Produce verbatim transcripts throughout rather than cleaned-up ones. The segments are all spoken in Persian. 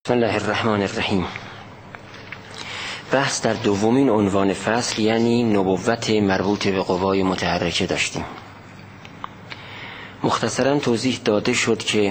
بسم الله الرحمن الرحیم. بحث در دومین عنوان فصل یعنی نبوت مربوط به قوای متحرکه داشتیم. مختصراً توضیح داده شد که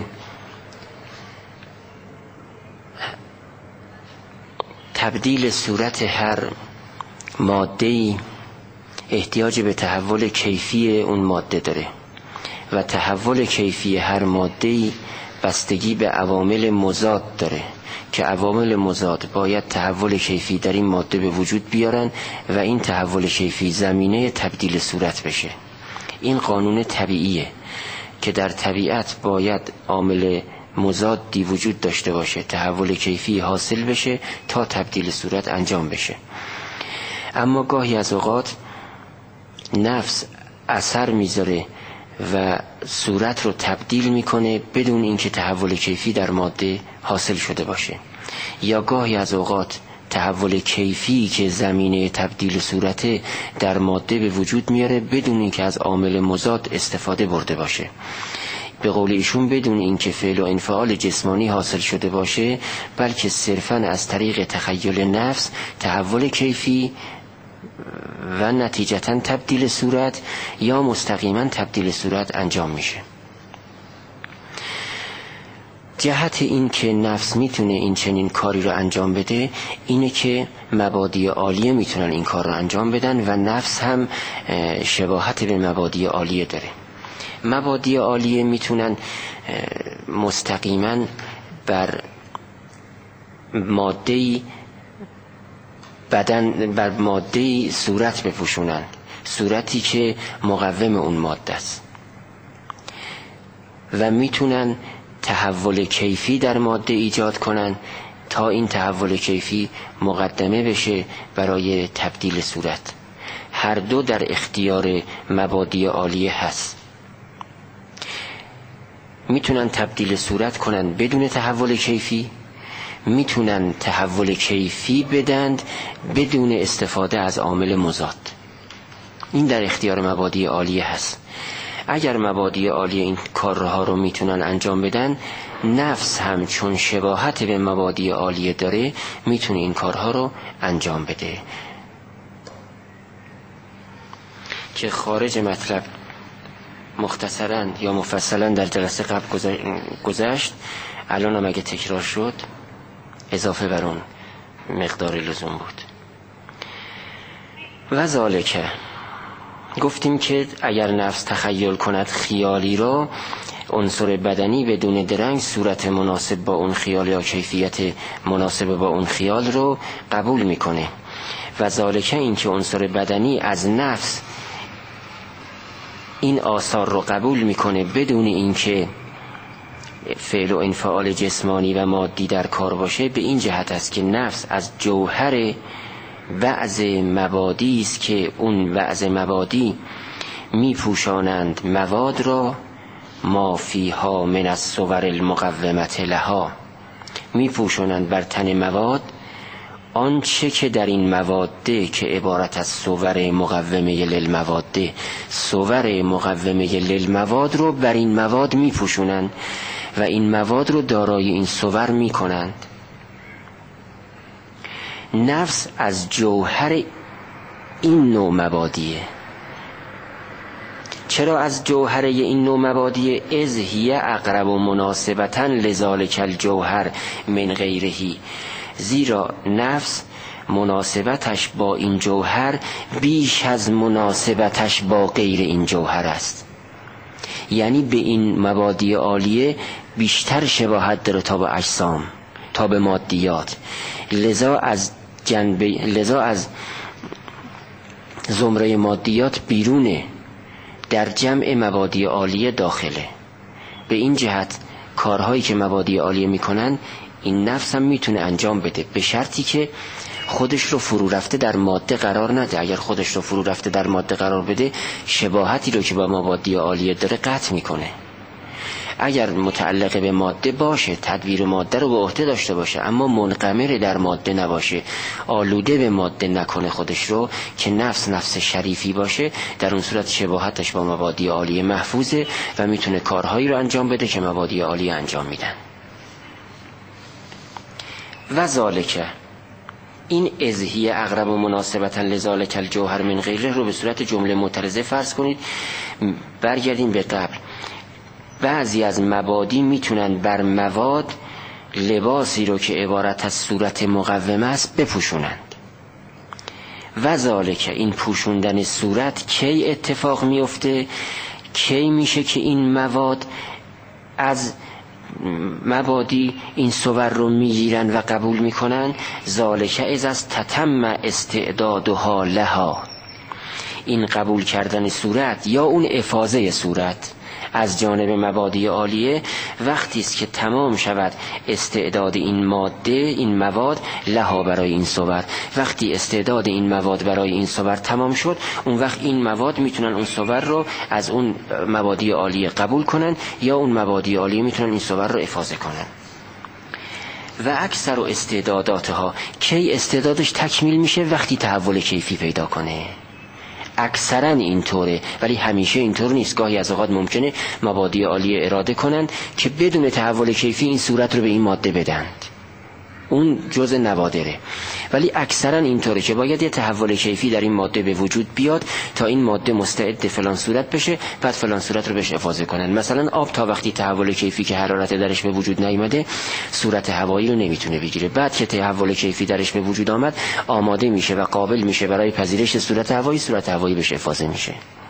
تبدیل صورت هر ماده‌ای احتیاج به تحول کیفی اون ماده داره و تحول کیفی هر ماده‌ای بستگی به عوامل مضاد داره که عوامل مضاد باید تحول کیفی در این ماده به وجود بیارن و این تحول کیفی زمینه تبدیل صورت بشه. این قانون طبیعیه که در طبیعت باید عامل مضادی وجود داشته باشه، تحول کیفی حاصل بشه تا تبدیل صورت انجام بشه. اما گاهی از اوقات نفس اثر میذاره و صورت رو تبدیل میکنه بدون اینکه تحول کیفی در ماده حاصل شده باشه، یا گاهی از اوقات تحول کیفی که زمینه تبدیل صورت در ماده به وجود میاره بدون اینکه از عامل مضاد استفاده برده باشه. به قول ایشون بدون اینکه فعل و انفعال جسمانی حاصل شده باشه، بلکه صرفاً از طریق تخیل نفس تحول کیفی و نتیجتاً تبدیل صورت یا مستقیما تبدیل صورت انجام میشه. جهت این که نفس میتونه این چنین کاری رو انجام بده اینه که مبادی عالیه میتونن این کار رو انجام بدن و نفس هم شباهت به مبادی عالیه داره. مبادی عالیه میتونن مستقیما بر ماده‌ای بدن بر ماده‌ای صورت بپوشونن، صورتی که مقوم اون ماده است، و میتونن تحول کیفی در ماده ایجاد کنن تا این تحول کیفی مقدمه بشه برای تبدیل صورت. هر دو در اختیار مبادی عالیه هست. میتونن تبدیل صورت کنن بدون تحول کیفی، میتونن تحول کیفی بدند بدون استفاده از عامل مضاد. این در اختیار مبادی عالیه هست. اگر مبادی عالیه این کارها رو میتونن انجام بدن، نفس هم چون شباهت به مبادی عالیه داره میتونه این کارها رو انجام بده. که خارج مطلب مختصراً یا مفصلاً در جلسه قبل گذشت، الان هم اگه تکرار شد اضافه بر اون مقدار لزوم بود. و ذالکه گفتیم که اگر نفس تخیل کند خیالی را، عنصر بدنی بدون درنگ صورت مناسب با اون خیال یا کیفیت مناسب با اون خیال رو قبول میکنه. و ذالکه این که عنصر بدنی از نفس این آثار رو قبول میکنه بدون اینکه فعل و انفعال جسمانی و مادی در کار باشه، به این جهت است که نفس از جوهر وعظ مبادی است که اون وعظ مبادی میپوشانند مواد را ما فیها من الصور المقومة لها، میپوشانند بر تن مواد آنچه که در این مواده که عبارت از صور مقومه للمواده، صور مقومه للمواد رو بر این مواد میپوشونند و این مواد رو دارای این صور میکنند. نفس از جوهر این نوع مبادیه. چرا از جوهر این نوع مبادیه؟ اذ هی اقرب و مناسبتاً لذالک الجوهر من غیرهی، زیرا نفس مناسبتش با این جوهر بیش از مناسبتش با غیر این جوهر است. یعنی به این مبادی عالیه بیشتر شباهت داره تا به اجسام، تا به مادیات. لذا از جنبه لذا از زمره مادیات بیرونه، در جمع مبادی عالیه داخله. به این جهت کارهایی که مبادی عالیه میکنن این نفس هم میتونه انجام بده، به شرطی که خودش رو فرو رفته در ماده قرار نده. اگر خودش رو فرو رفته در ماده قرار بده، شباهتی رو که با مبادی عالیه داره قطع میکنه. اگر متعلق به ماده باشه، تدبیر ماده رو به عهده داشته باشه، اما منغمر در ماده نباشه، آلوده به ماده نکنه خودش رو، که نفس نفس شریفی باشه، در اون صورت شباهتش با مبادی عالیه محفوظه و میتونه کارهایی رو انجام بده که مبادی عالیه انجام میدن. و ذالک، این ازهی اقرب و مناسبتا لذالک الجوهر من غیره رو به صورت جمله معترضه فرض کنید. برگردیم به قبل. بعضی از مبادی میتونن بر مواد لباسی رو که عبارت از صورت مقومه است بپوشونند. و ذالک، این پوشوندن صورت کی اتفاق میفته؟ کی میشه که این مواد از مبادی این صور رو میگیرن و قبول میکنن؟ ذالک از از تتم استعدادها لها، این قبول کردن صورت یا اون افاضه صورت از جانب مبادی عالیه وقتی است که تمام شود استعداد این ماده، این مواد لها برای این صور. وقتی استعداد این مواد برای این صور تمام شد، اون وقت این مواد میتونن اون صور رو از اون مبادی عالیه قبول کنن یا اون مبادی عالیه میتونن این صور رو افاضه کنن. و اکثر استعداداتها، کی استعدادش تکمیل میشه؟ وقتی تحول کیفی پیدا کنه. اکثرا اینطوره، ولی همیشه اینطور نیست. گاهی از اوقات ممکنه مبادی عالیه اراده کنند که بدون تحول کیفی این صورت رو به این ماده بدند، اون جزء نوادره. ولی اکثرا اینطوره که باید یه تحول کیفی در این ماده به وجود بیاد تا این ماده مستعد فلان صورت بشه، بعد فلان صورت رو بهش افاضه کنن. مثلا آب تا وقتی تحول کیفی که حرارت درش به وجود نیامده صورت هوایی رو نمیتونه بگیره. بعد که تحول کیفی درش به وجود آمد آماده میشه و قابل میشه برای پذیرش صورت هوایی، صورت هوایی بهش افاضه میشه.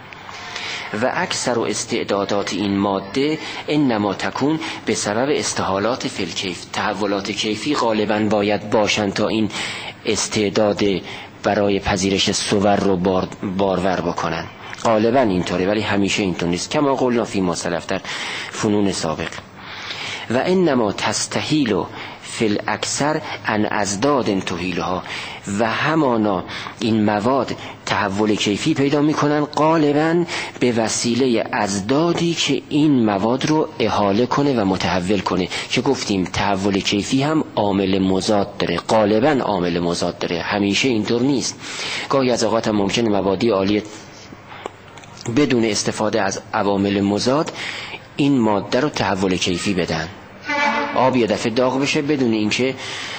و اکثر استعدادات این ماده انما تکون به سبب استحالات فی الکیف، تحولات کیفی غالبا باید باشن تا این استعداد برای پذیرش صور رو بار بارور بکنن. غالبا اینطوره ولی همیشه اینطور نیست، کما قلنا فی ما سلف در فنون سابق. و انما تستحیل فی الاکثر ان ازداد تحیلها، و همانا این مواد تحول کیفی پیدا میکنن غالبا به وسیله ازدادی که این مواد رو احاله کنه و متحول کنه، که گفتیم تحول کیفی هم عامل مضاد داره، غالبا عامل مضاد داره، همیشه اینطور نیست. گاهی از اوقات هم ممکنه مبادی عالی بدون استفاده از عوامل مضاد این ماده رو تحول کیفی بدن. آب یه دفعه داغ بشه بدون اینکه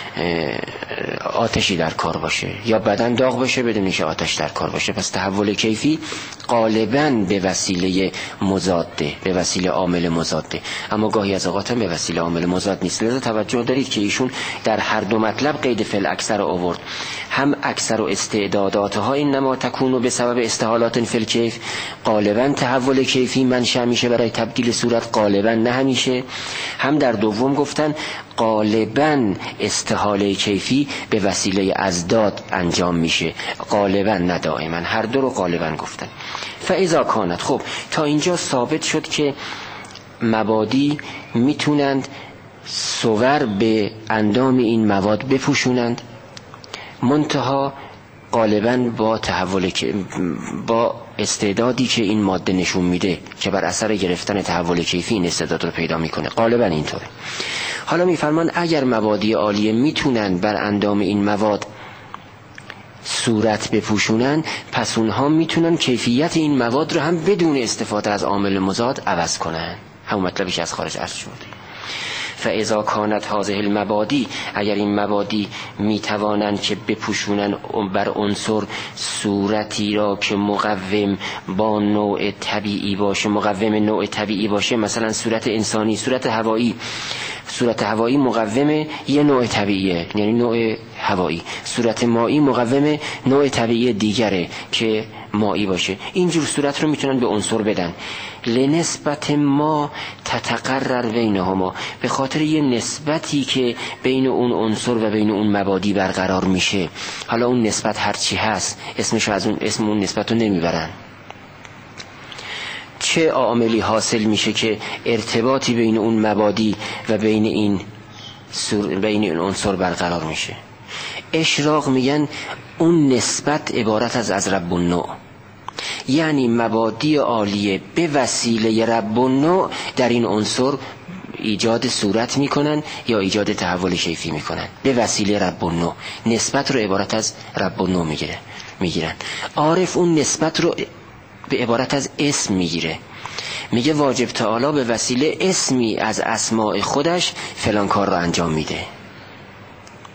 آتشی در کار باشه، یا بدن داغ بشه بدون اینکه آتش در کار باشه. پس تحول کیفی غالباً به وسیله مضاده، به وسیله عامل مضاده، اما گاهی از اوقات هم به وسیله عامل مضاد نیست. لذا توجه دارید که ایشون در هر دو مطلب قید فعل اکثر آورد. هم اکثر و استعداداتها انما تکون به سبب استحالات فی الکیف، غالباً تحول کیفی منشأ میشه برای تبدیل صورت، غالباً نه همیشه. هم در دوم گفتن غالباً استحاله کیفی به وسیله ازداد انجام میشه، غالباً نه دائما. هر دو رو غالباً گفتن. فاذا کانت، خب تا اینجا ثابت شد که مبادی میتونند صور به اندام این مواد بپوشونند، منتها غالباً با تحول با استعدادی که این ماده نشون میده که بر اثر گرفتن تحول کیفی این استعداد رو پیدا میکنه، غالباً اینطوره. حالا میفرمان اگر مبادی عالیه میتونن بر اندام این مواد صورت بپوشونن، پس اونها میتونن کیفیت این مواد رو هم بدون استفاده از عامل مضاد عوض کنن. همون مطلبی که از خارج عرض شد. فاذا کانت هذه المبادی، اگر این مبادی میتوانند که بپوشونن بر عنصر صورتی را که مقوم با نوع طبیعی باشه، مقوم نوع طبیعی باشه، مثلا صورت انسانی، صورت هوایی. صورت هوایی مقوم یه نوع طبیعیه، یعنی نوع هوایی. صورت مایی مقوم نوع طبیعی دیگره که مایی باشه. اینجور صورت رو میتونن به عنصر بدن. لنسبت ما تتقرر بینهما، به خاطر یه نسبتی که بین اون عنصر و بین اون مبادی برقرار میشه. حالا اون نسبت هرچی هست اسمش از اون اسم اون نسبت رو نمیبرن. چه عاملی حاصل میشه که ارتباطی بین اون مبادی و بین این بین این عنصر برقرار میشه؟ اشراق میگن اون نسبت عبارت از از رب النوع، یعنی مبادی عالیه به وسیله رب النوع در این عنصر ایجاد صورت میکنن یا ایجاد تحول کیفی میکنن به وسیله رب النوع. نسبت رو عبارت از رب النوع میگیره میگیرن. عارف اون نسبت رو به عبارت از اسم میگیره، میگه واجب تعالی به وسیله اسمی از اسماء خودش فلان کار رو انجام میده.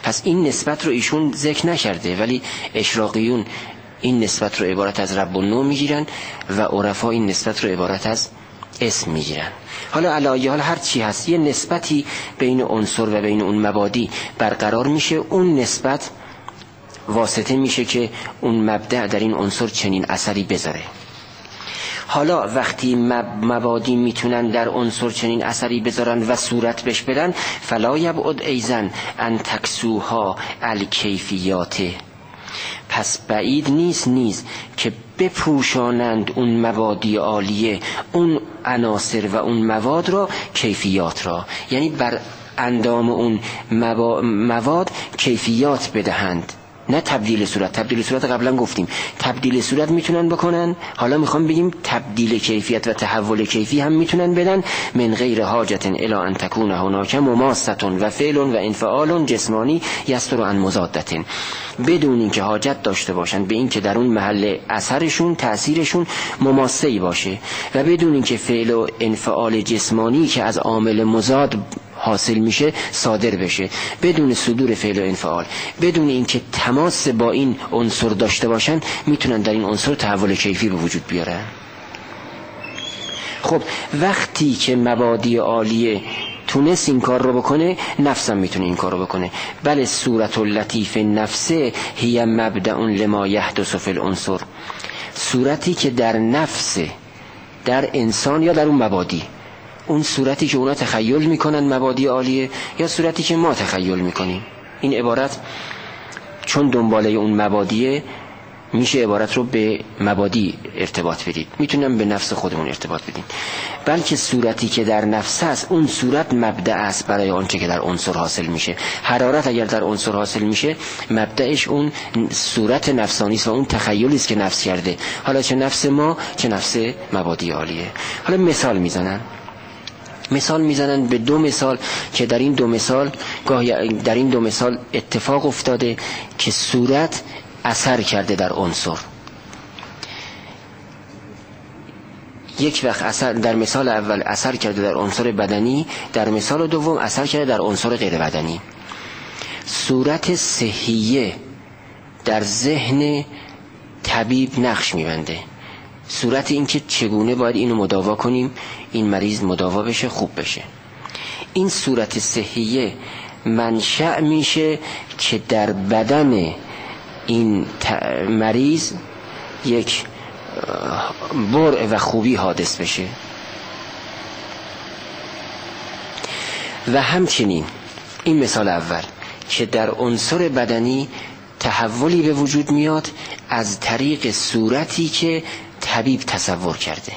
پس این نسبت رو ایشون ذکر نکرده، ولی اشراقیون این نسبت رو عبارت از رب النوع میگیرن و عرفا این نسبت رو عبارت از اسم میگیرن. حالا علی حال هر چی هست یه نسبتی بین عنصر و بین اون مبادی برقرار میشه، اون نسبت واسطه میشه که اون مبدأ در این عنصر چنین اثری بذاره. حالا وقتی مبادی میتونن در عنصر چنین اثری بذارن و صورت بهش بدن، فلا یبعد ایزن ان تکسوها الکیفیات، پس بعید نیست نیز که بپوشانند اون مبادی عالیه، اون عناصر و اون مواد را، کیفیات را، یعنی بر اندام اون مواد کیفیات بدهند، نه تبدیل صورت. تبدیل صورت قبلا گفتیم تبدیل صورت میتونن بکنن، حالا میخوام بگیم تبدیل کیفیت و تحول کیفی هم میتونن بدن. من غیر حاجت الی ان تکون هناک مماسه و فعل و انفعال جسمانی یستر عن مضادت، بدون اینکه حاجت داشته باشن به اینکه در اون محل اثرشون تأثیرشون مماسه‌ای باشه و بدون اینکه فعل و انفعال جسمانی که از عامل مضاد حاصل میشه صادر بشه، بدون صدور فعل و انفعال، بدون اینکه تماس با این عنصر داشته باشن، میتونن در این عنصر تحول کیفی به وجود بیارن. خب وقتی که مبادی عالیه تونست این کار رو بکنه، نفسم میتونه این کار رو بکنه. بله صورت اللطیف نفسه هی مبدأ لما یحدث فی العنصر، صورتی که در نفس در انسان یا در اون مبادی، اون صورتی که اونا تخیل میکنن مبادی عالیه یا صورتی که ما تخیل میکنیم. این عبارت چون دنباله اون مبادیه میشه عبارت رو به مبادی ارتباط بدید، میتونم به نفس خودمون ارتباط بدیم. بلکه صورتی که در نفس است، اون صورت مبدأ است برای آنچه که در عنصر حاصل میشه. حرارت اگر در عنصر حاصل میشه، مبدأش اون صورت نفسانی است و اون تخیلی است که نفس کرده، حالا چه نفس ما چه نفس مبادی عالیه. حالا مثال میزنن مثال میزنن به دو مثال که در این دو مثال گاهی در این دو مثال اتفاق افتاده که صورت اثر کرده در عنصر. یک وقت اثر در مثال اول اثر کرده در عنصر بدنی، در مثال دوم اثر کرده در عنصر غیر بدنی. صورت صحیه در ذهن طبیب نقش میبنده، صورت این که چگونه باید اینو مداوا کنیم، این مریض مداوا بشه، خوب بشه. این صورت صحیه منشأ میشه که در بدن این مریض یک برع و خوبی حادث بشه. و همچنین این مثال اول که در عنصر بدنی تحولی به وجود میاد از طریق صورتی که طبیب تصور کرده.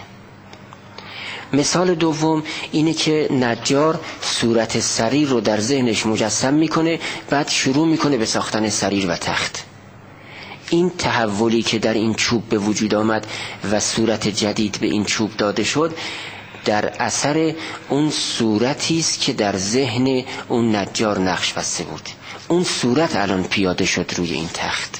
مثال دوم اینه که نجار صورت سریر رو در ذهنش مجسم میکنه، بعد شروع میکنه به ساختن سریر و تخت. این تحولی که در این چوب به وجود آمد و صورت جدید به این چوب داده شد، در اثر اون صورتی است که در ذهن اون نجار نقش بسته بود. اون صورت الان پیاده شد روی این تخت.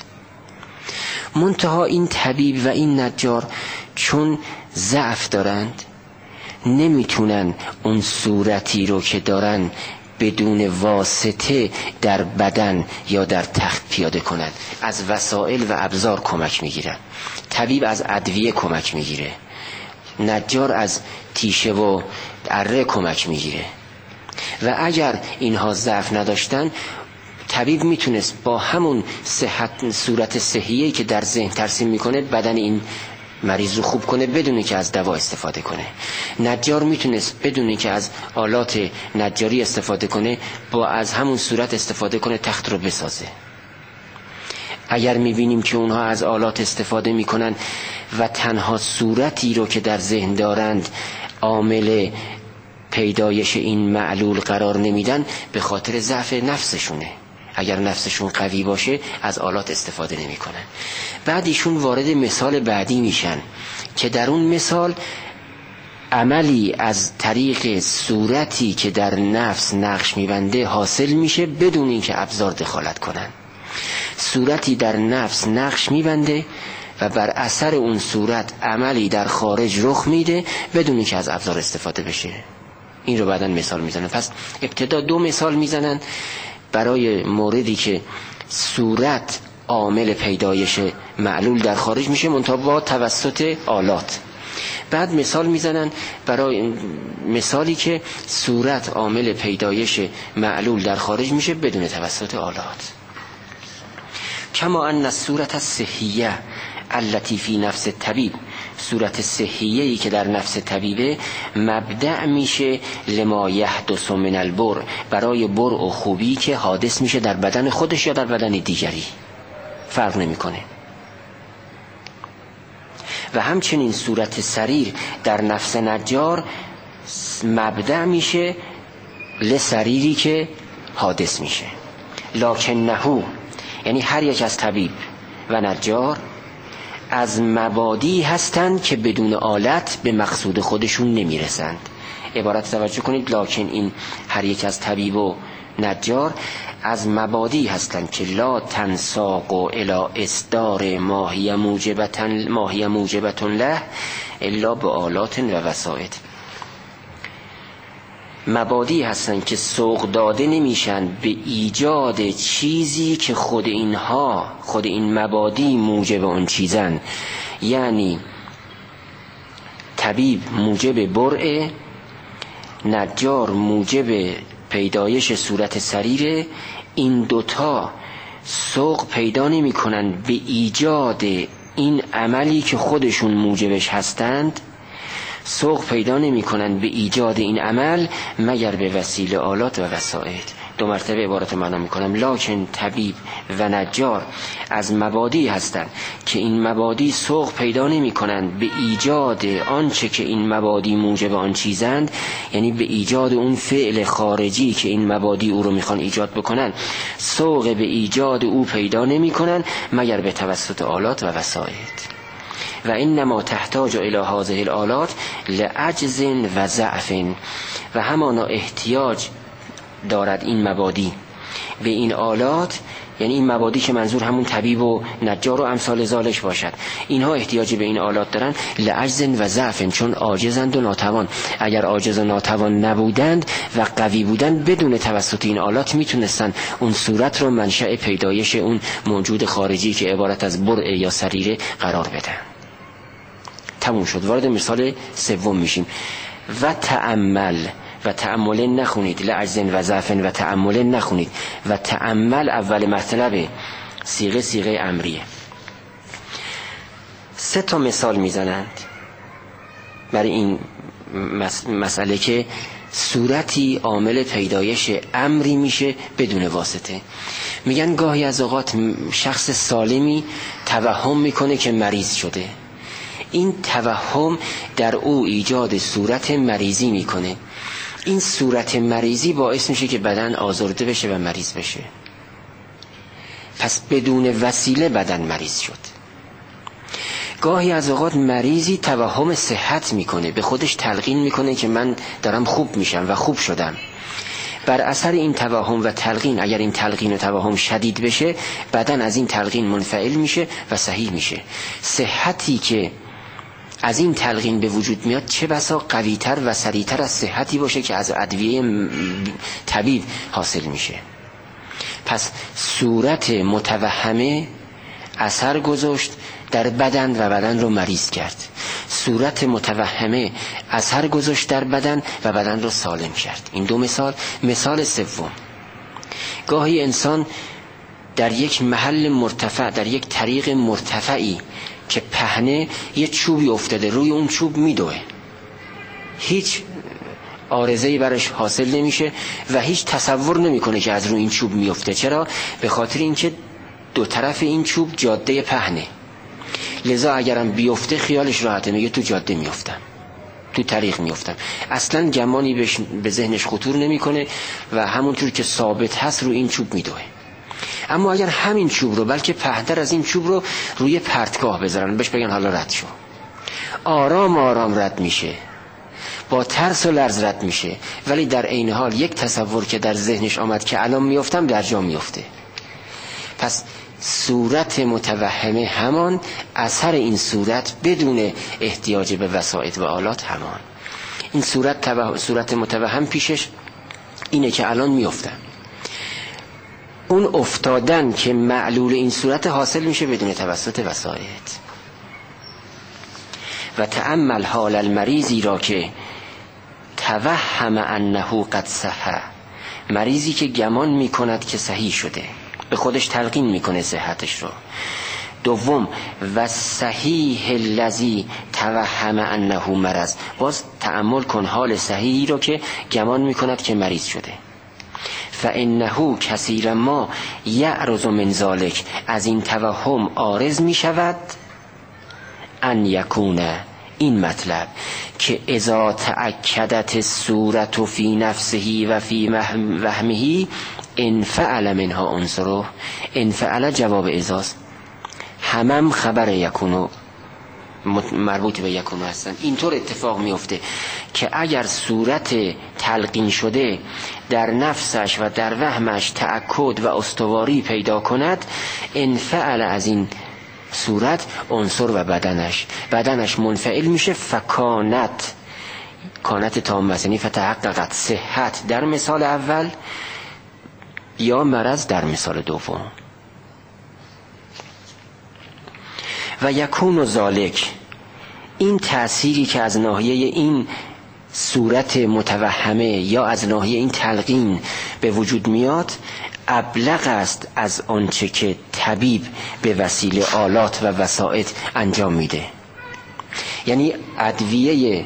منتها این طبیب و این نجار چون ضعف دارند، نمیتونن اون صورتی رو که دارن بدون واسطه در بدن یا در تخت پیاده کنند. از وسایل و ابزار کمک میگیرن. طبیب از ادویه کمک میگیره، نجار از تیشه و اره کمک میگیره. و اگر اینها ضعف نداشتن، طبیب میتونست با همون صحت صورت صحیحی که در ذهن ترسیم میکنه بدن این مریض رو خوب کنه بدون که از دوا استفاده کنه. نجار میتونست بدون که از آلات نجاری استفاده کنه با از همون صورت استفاده کنه تخت رو بسازه. اگر میبینیم که اونها از آلات استفاده میکنن و تنها صورتی رو که در ذهن دارند عامل پیدایش این معلول قرار نمیدن، به خاطر ضعف نفسشونه. اگر نفسشون قوی باشه از آلات استفاده نمی کنن. بعد ایشون وارد مثال بعدی میشن که در اون مثال عملی از طریق صورتی که در نفس نقش میبنده حاصل میشه بدون اینکه ابزار دخالت کنن. صورتی در نفس نقش میبنده و بر اثر اون صورت عملی در خارج رخ میده بدون اینکه از ابزار استفاده بشه. این رو بعداً مثال میزنن. پس ابتدا دو مثال میزنن برای موردی که صورت عامل پیدایش معلول در خارج میشه منتها با توسط آلات. بعد مثال میزنن برای مثالی که صورت عامل پیدایش معلول در خارج میشه بدون توسط آلات. کما ان الصورت الصحیه التي فی نفس الطبیب، صورت صحیه‌ای که در نفس طبیبه مبدأ میشه لما یحدث من البر، برای بر و خوبی که حادث میشه در بدن خودش یا در بدن دیگری، فرق نمیکنه. و همچنین صورت سریر در نفس نجار مبدأ میشه لسریری که حادث میشه. لکنهو، یعنی هر یک از طبیب و نجار از مبادی هستند که بدون آلت به مقصود خودشون نمیرسند. عبارت توجه کنید، لکن این هر یک از طبیب و نجار از مبادی هستند که لا تنساق الی اصدار ماهی موجبتن ماهی موجبتن له الا به آلات و وسائط. مبادی هستند که سوق داده نمیشن به ایجاد چیزی که خود اینها خود این مبادی موجب اون چیزن. یعنی طبیب موجب برء، نجار موجب پیدایش صورت سریره. این دوتا سوق پیدا نمی کنن به ایجاد این عملی که خودشون موجبش هستند، سوق پیدا نمی کنن به ایجاد این عمل مگر به وسیله آلات و وسائط. دو مرتبه عبارت معنا می کنم. لکن طبیب و نجار از مبادی هستند که این مبادی سوق پیدا نمی کنند به ایجاد آنچه که این مبادی موجب آن چیزند، یعنی به ایجاد اون فعل خارجی که این مبادی او رو میخوان ایجاد بکنن، سوق به ایجاد او پیدا نمی کنند مگر به توسط آلات و وسائط. و انما تحتاج الی هذه الآلات لعجز و ضعف، و همانا احتیاج دارد این مبادی به این آلات، یعنی این مبادی که منظور همون طبیب و نجار و امثال ذالک باشد، اینها احتیاج به این آلات دارن لعجز و ضعف، چون عاجزند و ناتوان. اگر عاجز و ناتوان نبودند و قوی بودند بدون توسط این آلات میتونستن اون صورت رو منشأ پیدایش اون موجود خارجی که عبارت از برء یا سریره قرار بدن. تموم شد. وارد مثال سوم میشیم. و تأمل، و تأمل نخونید، لعجز و ضعف و تأمل نخونید. و تأمل اول مطلب صیغه صیغه امریه. سه تا مثال میزنند برای این مسئله که صورتی عامل پیدایش امری میشه بدون واسطه. میگن گاهی از اوقات شخص سالمی توهم میکنه که مریض شده، این توهم در او ایجاد صورت مریضی میکنه. این صورت مریضی باعث میشه که بدن آزرده بشه و مریض بشه. پس بدون وسیله بدن مریض شد. گاهی از اوقات مریضی توهم صحت میکنه، به خودش تلقین میکنه که من دارم خوب میشم و خوب شدم. بر اثر این توهم و تلقین، اگر این تلقین و توهم شدید بشه، بدن از این تلقین منفعل میشه و صحیح میشه. صحتی که از این تلقین به وجود میاد چه بسا قویتر و سریعتر از صحتی باشه که از ادویه طبیب حاصل میشه. پس صورت متوهمه اثر گذاشت در بدن و بدن رو مریض کرد. صورت متوهمه اثر گذاشت در بدن و بدن رو سالم کرد. این دو مثال. مثال سوم، گاهی انسان در یک محل مرتفع، در یک طریق مرتفعی که پهنه، یه چوبی افتاده، روی اون چوب میدوه، هیچ عارضه‌ای برش حاصل نمیشه و هیچ تصور نمیکنه که از روی این چوب میفته. چرا؟ به خاطر اینکه دو طرف این چوب جاده پهنه، لذا اگرم بیفته خیالش راحته، میگه تو جاده میفتم، تو طریق میفتم، اصلا گمانی به ذهنش خطور نمیکنه و همونطور که ثابت هست روی این چوب میدوه. اما اگر همین چوب رو، بلکه پهن‌تر از این چوب رو روی پرتگاه بذارن، بهش بگن حالا رد شو، آرام آرام رد میشه، با ترس و لرز رد میشه، ولی در عین حال یک تصور که در ذهنش آمد که الان میافتم در جا میفته. پس صورت متوهمه همان، اثر این صورت بدون احتیاج به وسائط و آلات همان. این صورت توه... صورت متوهم پیشش اینه که الان میافتم. اون افتادن که معلول این صورت حاصل میشه بدون توسط وسایط. و تأمل حال المریضی را که توهم انه قد صح، مریضی که گمان میکند که صحیح شده، به خودش تلقین میکنه صحتش رو. دوم و صحیح الذی توهم انه مرض، باز تأمل کن حال صحیحی رو که گمان میکند که مریض شده. فانه کثیر ما یعرض من ذلک، از این توهم عارض میشود ان یکون، این مطلب که اذا تأکدت الصورت فی نفسه و فی وهمه انفعل منها عنصره. انفعل جواب ازاست، همم خبر یکونو مربوط به یکونو هستن. اینطور اتفاق میفته که اگر صورت تلقین شده در نفسش و در وهمش تأکد و استواری پیدا کند، انفعل از این صورت عنصر و بدنش بدنش منفعل میشه. فکانت، کانت تامه، یعنی فتحققت صحت در مثال اول یا مرض در مثال دوم. و یکون ذالک، این تأثیری که از ناحیه این صورت متوهمه یا از ناحیه این تلقین به وجود میاد ابلغ است از آنچه که طبیب به وسیله آلات و وسائط انجام میده. یعنی ادویه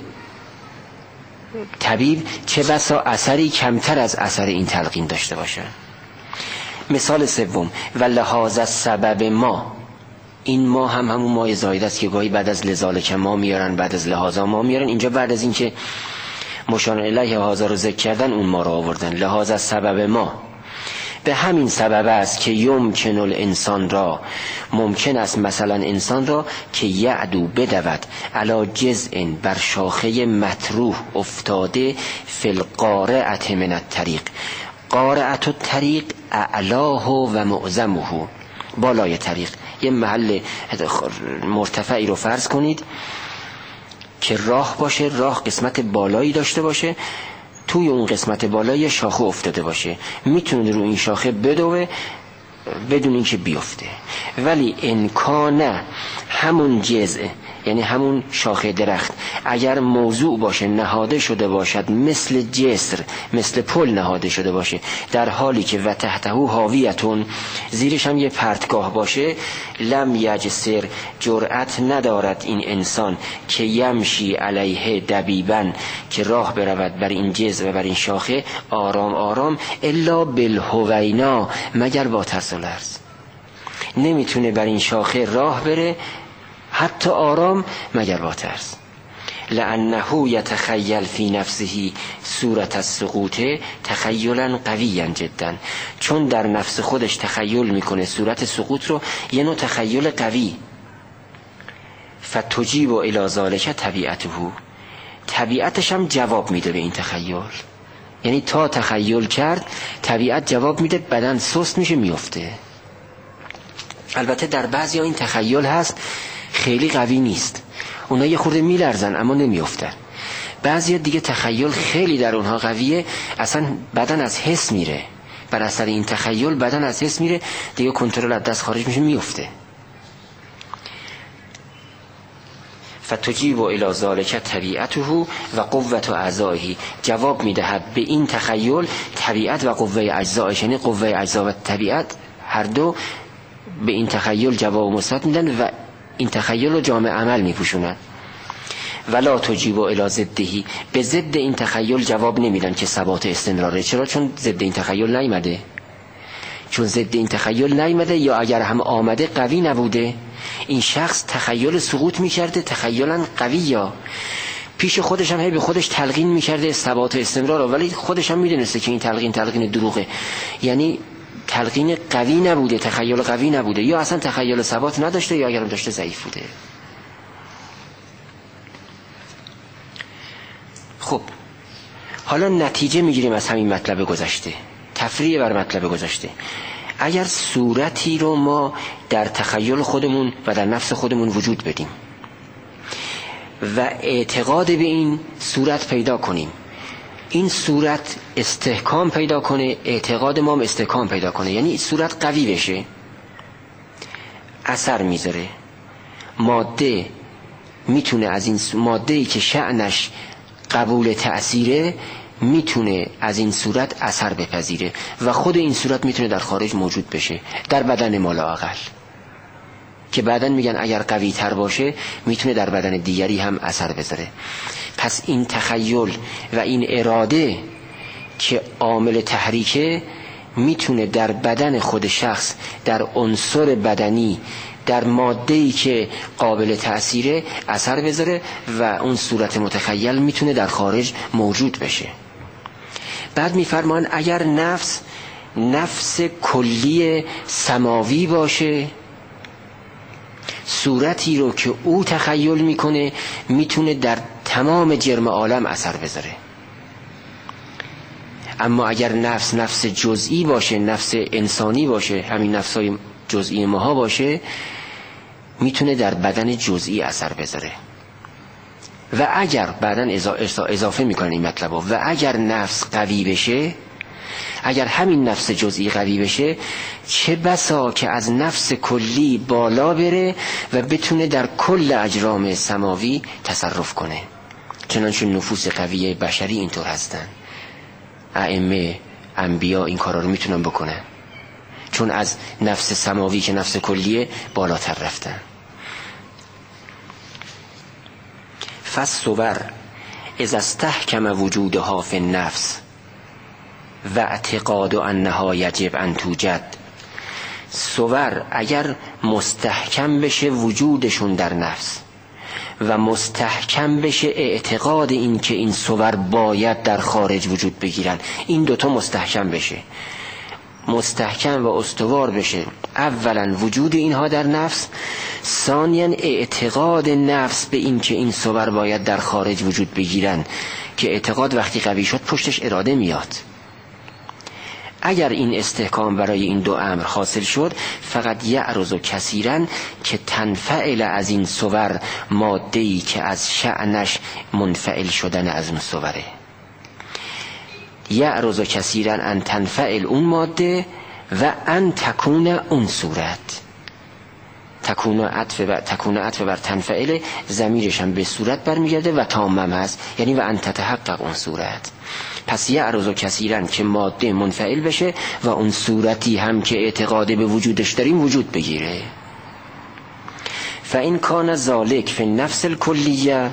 طبیب چه بسا اثری کمتر از اثر این تلقین داشته باشه. مثال سوم و لحاظ سبب ما، این ما هم همون مای زاید است که گاهی بعد از لذالک ما میارن، بعد از لحاظا ما میارن. اینجا بعد از اینکه مشار الیه هذا رو ذکر کردن اون ما رو آوردن. لحاظ سبب ما، به همین سبب است که یمکن الانسان را، ممکن است مثلا انسان را که یعدو بدود علی جزء، بر شاخه مطروح افتاده، فی القارعة من الطریق. قارعة الطریق اعلاه و معظمه، بالای طریق. یه محل مرتفعی رو فرض کنید که راه باشه، راه قسمت بالایی داشته باشه، توی اون قسمت بالایی شاخه افتاده باشه، میتونه رو این شاخه بدوه بدون اینکه بیفته. ولی امکانه همون جزء، یعنی همون شاخه درخت اگر موضوع باشه، نهاده شده باشد، مثل جسر، مثل پل نهاده شده باشه، در حالی که و تحته حاویتون، زیرش هم یه پرتگاه باشه، لم یجسر، جرأت ندارد این انسان که یمشی علیه دبیبن، که راه برود بر این جزء و بر این شاخه آرام آرام، الا بالهوینا، مگر با ترس و لرز. نمیتونه بر این شاخه راه بره حتی آرام مگر با ترس. لانه یتخیل فی نفسه صورت السقوط تخیلا قویا جدا، چون در نفس خودش تخیل میکنه صورت سقوط رو، یه نوع تخیل قوی. فتجیب الی ذلک طبیعته، طبیعتش هم جواب میده به این تخیل. یعنی تا تخیل کرد طبیعت جواب میده، بدن سست میشه میفته. البته در بعضی ها این تخیل هست خیلی قوی نیست، اونا یه خورده میلرزن اما نمیافتن. بعضی دیگه تخیل خیلی در اونها قویه، اصلا بدن از حس میره، بر اثر این تخیل بدن از حس میره، دیگه کنترل از دست خارج میشه میفته. فتجیب الی ذلک طبیعته و قوت اعضائه، جواب میدهد به این تخیل طبیعت و قوه اجزایش، یعنی قوه اجزا و طبیعت هر دو به این تخیل جواب مثبت میدن و این تخیل رو جامع عمل میپوشونن. ولا تجیب الی ضده، به ضد این تخیل جواب نمیدن که ثبات استمراره. چرا؟ چون ضد این تخیل نیامده. چون ضد این تخیل نیامده، یا اگر هم آمده قوی نبوده. این شخص تخیل سقوط میکرده، تخیلا قوی، یا پیش خودش هم هی به خودش تلقین میکرده ثبات استمرار، ولی خودش هم میدونسته که این تلقین تلقین دروغه. یعنی تلقین قوی نبوده، تخیل قوی نبوده، یا اصلا تخیل ثبات نداشته، یا اگرم داشته ضعیف بوده. خب حالا نتیجه میگیریم از همین مطلب گذشته، تفریع بر مطلب گذشته. اگر صورتی رو ما در تخیل خودمون و در نفس خودمون وجود بدیم و اعتقاد به این صورت پیدا کنیم این صورت استحکام پیدا کنه، اعتقاد ما هم استحکام پیدا کنه، یعنی صورت قوی بشه، اثر میذاره. ماده میتونه از این ماده‌ای که شأنش قبول تأثیره میتونه از این صورت اثر بپذیره و خود این صورت میتونه در خارج موجود بشه، در بدن ما لااقل، که بعدن میگن اگر قوی تر باشه میتونه در بدن دیگری هم اثر بذاره. پس این تخیل و این اراده که عامل تحریکه میتونه در بدن خود شخص، در عنصر بدنی، در ماده‌ای که قابل تأثیره اثر بذاره و اون صورت متخیل میتونه در خارج موجود بشه. بعد میفرمان اگر نفس نفس کلی سماوی باشه، صورتی رو که او تخیل میکنه میتونه در تمام جرم عالم اثر بذاره. اما اگر نفس نفس جزئی باشه، نفس انسانی باشه، همین نفسای جزئی ماها باشه، میتونه در بدن جزئی اثر بذاره. و اگر بعدن اضافه میکنن این مطلب ها، و اگر نفس قوی بشه، اگر همین نفس جزئی قوی بشه، چه بسا که از نفس کلی بالا بره و بتونه در کل اجرام سماوی تصرف کنه. چنانچه نفوس قوی بشری اینطور هستن. ائمه، انبیا این کارا رو میتونن بکنن، چون از نفس سماوی که نفس کلیه بالاتر رفتن. فالصور اذا استحکم وجودها فی النفس و اعتقاد انها یجب ان توجد. صور اگر مستحکم بشه وجودشون در نفس و مستحکم بشه اعتقاد این که این صور باید در خارج وجود بگیرن، این دوتا مستحکم بشه، مستحکم و استوار بشه، اولا وجود اینها در نفس، ثانیا اعتقاد نفس به این که این صور باید در خارج وجود بگیرن، که اعتقاد وقتی قوی شد پشتش اراده میاد. اگر این استحکام برای این دو امر حاصل شد، فقط یعرض کثیرا که تنفعل از این صور ماده‌ای که از شأنش منفعل شدن از اون صوره. یعرض کثیرا ان تنفعل اون ماده و ان تکون اون صورت. تکون عطف بر تکون عطف بر تنفعل، ضمیرش هم به صورت برمیگرده و تامم هست، یعنی و ان تتحقق اون صورت. پس یعرض کثیرا که ماده منفعل بشه و اون صورتی هم که اعتقاد به وجودش داریم وجود بگیره. فإن کان ذلک فی النفس الکلیه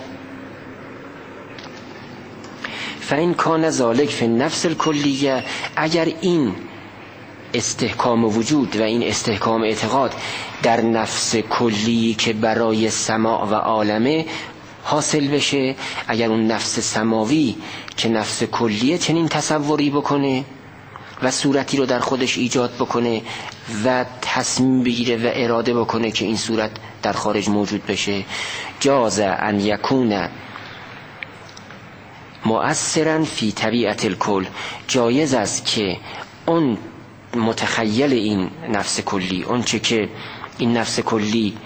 فإن کان ذلک فی النفس الکلیه اگر این استحکام وجود و این استحکام اعتقاد در نفس کلی که برای سماع و عالمه حاصل بشه، اگر اون نفس سماوی که نفس کلیه چنین تصوری بکنه و صورتی رو در خودش ایجاد بکنه و تصمیم بگیره و اراده بکنه که این صورت در خارج موجود بشه، جاز ان یکون مؤثرا فی طبیعت الکل، جایز است که اون متخیل این نفس کلی، اون چه که این نفس کلی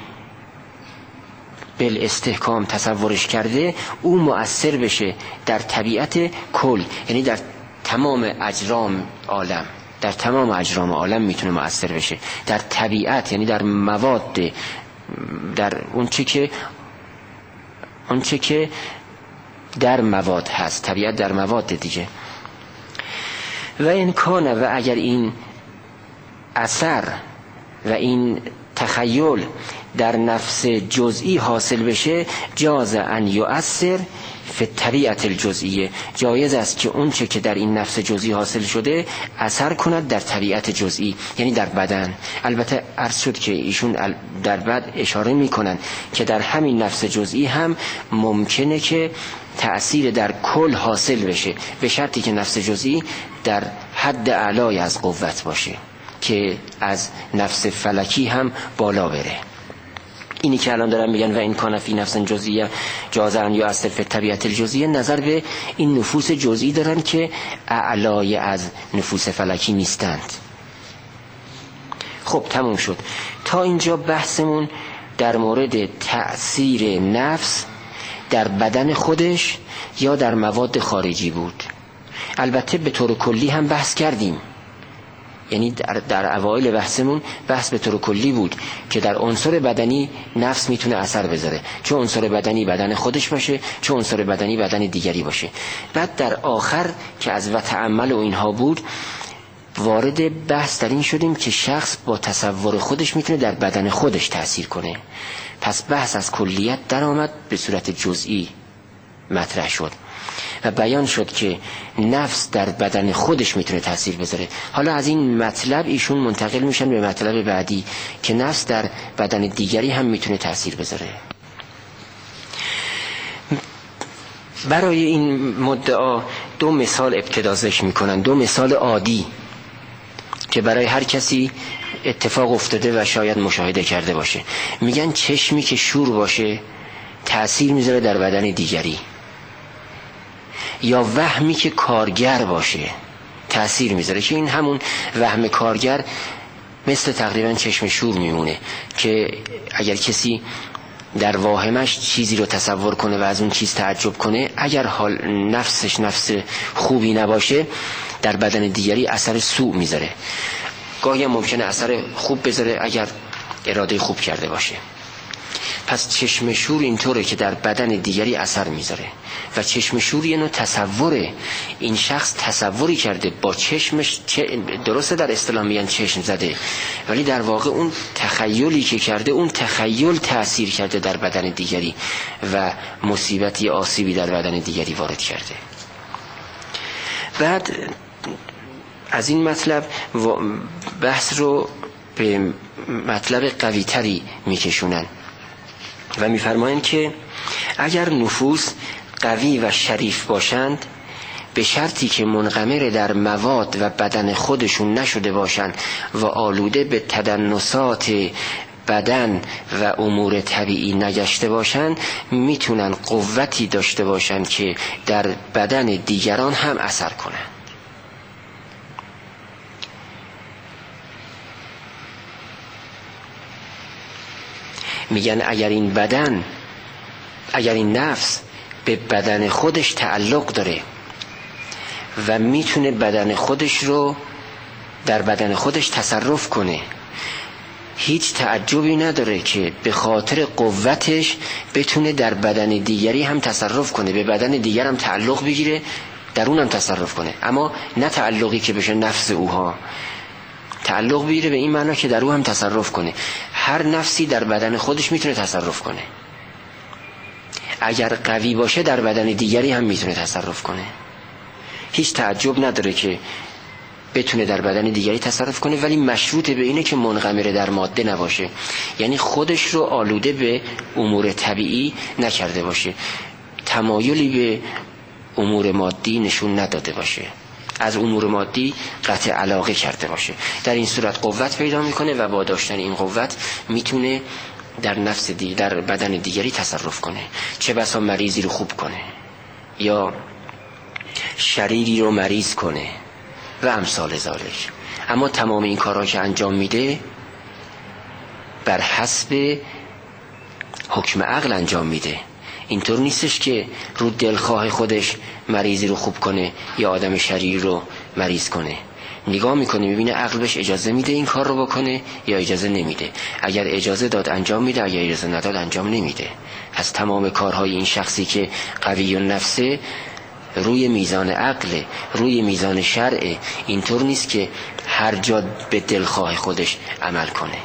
بل استحکام تصورش کرده، او مؤثر بشه در طبیعت کل، یعنی در تمام اجرام عالم، در تمام اجرام عالم میتونه مؤثر بشه، در طبیعت یعنی در مواد، در اون چه که اون چه که در مواد هست، طبیعت در مواد دیگه. و این کانه، و اگر این اثر و این تخیل در نفس جزئی حاصل بشه، جاز ان یؤثر فی طبیعت الجزئیه، جایز است که اون چه که در این نفس جزئی حاصل شده اثر کند در طبیعت جزئی، یعنی در بدن. البته عرض شد که ایشون در بعد اشاره میکنن که در همین نفس جزئی هم ممکنه که تأثیر در کل حاصل بشه، به شرطی که نفس جزئی در حد اعلای از قوت باشه که از نفس فلکی هم بالا بره. اینی که الان دارن میگن و این کان فی نفس جزئیه جاز ان یؤثر فی طبیعت الجزئیه، نظر به این نفوس جزئی دارن که اعلای از نفوس فلکی نیستند. خب تموم شد. تا اینجا بحثمون در مورد تأثیر نفس در بدن خودش یا در مواد خارجی بود. البته به طور کلی هم بحث کردیم، یعنی در, در اوایل بحثمون بحث به طور کلی بود که در عنصر بدنی نفس میتونه اثر بذاره، چه عنصر بدنی بدن خودش باشه، چه عنصر بدنی بدن دیگری باشه. بعد در آخر که از وتأمل و اینها بود، وارد بحث در این شدیم که شخص با تصور خودش میتونه در بدن خودش تأثیر کنه. پس بحث از کلیت در آمد به صورت جزئی مطرح شد و بیان شد که نفس در بدن خودش میتونه تأثیر بذاره. حالا از این مطلب ایشون منتقل میشن به مطلب بعدی که نفس در بدن دیگری هم میتونه تأثیر بذاره. برای این مدعا دو مثال ابتدا ذکر میکنن، دو مثال عادی که برای هر کسی اتفاق افتاده و شاید مشاهده کرده باشه. میگن چشمی که شور باشه تأثیر میذاره در بدن دیگری، یا وهمی که کارگر باشه تأثیر میذاره، که این همون وهم کارگر مثل تقریبا چشم شور میمونه که اگر کسی در واهمش چیزی رو تصور کنه و از اون چیز تعجب کنه، اگر حال نفسش نفس خوبی نباشه در بدن دیگری اثر سوء میذاره. گاهی هم ممکنه اثر خوب بذاره اگر اراده خوب کرده باشه. پس چشم شور اینطوره که در بدن دیگری اثر میذاره و چشم شور یه نوع تصوره. این شخص تصوری کرده با چشمش، درسته در اصطلاح میگن چشم زده، ولی در واقع اون تخیلی که کرده، اون تخیل تأثیر کرده در بدن دیگری و مصیبتی آسیبی در بدن دیگری وارد کرده. بعد از این مطلب بحث رو به مطلب قوی تری میکشونن و میفرمایند که اگر نفوس قوی و شریف باشند، به شرطی که منغمر در مواد و بدن خودشون نشده باشند و آلوده به تدنسات بدن و امور طبیعی نگشته باشند، میتونن قوتی داشته باشند که در بدن دیگران هم اثر کنند. میگن اگر این بدن، اگر این نفس به بدن خودش تعلق داره و میتونه بدن خودش رو در بدن خودش تصرف کنه، هیچ تعجبی نداره که به خاطر قوتش بتونه در بدن دیگری هم تصرف کنه، به بدن دیگر هم تعلق بگیره، در اون هم تصرف کنه. اما نه تعلقی که بشه نفس اوها، تعلق بگیره به این معنا که در او هم تصرف کنه. هر نفسی در بدن خودش میتونه تصرف کنه، اگر قوی باشه در بدن دیگری هم میتونه تصرف کنه. هیچ تعجب نداره که بتونه در بدن دیگری تصرف کنه، ولی مشروط به اینه که منغمر در ماده نباشه، یعنی خودش رو آلوده به امور طبیعی نکرده باشه، تمایلی به امور مادی نشون نداده باشه، از امور مادی قطع علاقه کرده باشه. در این صورت قوت پیدا میکنه و با داشتن این قوت میتونه در نفس دی در بدن دیگری تصرف کنه، چه بسا مریضی رو خوب کنه یا شریری رو مریض کنه و امثال ذالک. اما تمام این کارها که انجام میده بر حسب حکم عقل انجام میده. اینطور نیستش که رو دلخواه خودش مریضی رو خوب کنه یا آدم شریر رو مریض کنه. نگاه میکنه میبینه عقل بهش اجازه میده این کار رو بکنه یا اجازه نمیده. اگر اجازه داد انجام میده، اگر اجازه نداد انجام نمیده. از تمام کارهای این شخصی که قوی و نفسه روی میزان عقل، روی میزان شرع، اینطور نیست که هر جا به دلخواه خودش عمل کنه.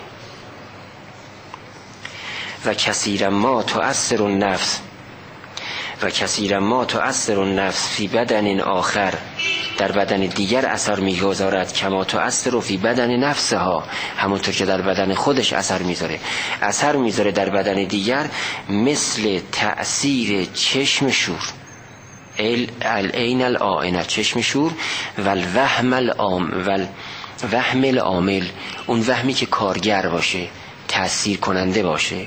و کثیرا ما تؤثر النفس و کثیرا ما تؤثر النفس فی بدن آخر، در بدن دیگر اثر میگذارد کما تؤثر فی بدن نفسها، همونطور که در بدن خودش اثر میذاره. اثر میذاره در بدن دیگر مثل تأثیر چشم شور، العین العائنه، چشم شور، و الوهم العام و الوهم العامل، اون وهمی که کارگر باشه، تأثیر کننده باشه.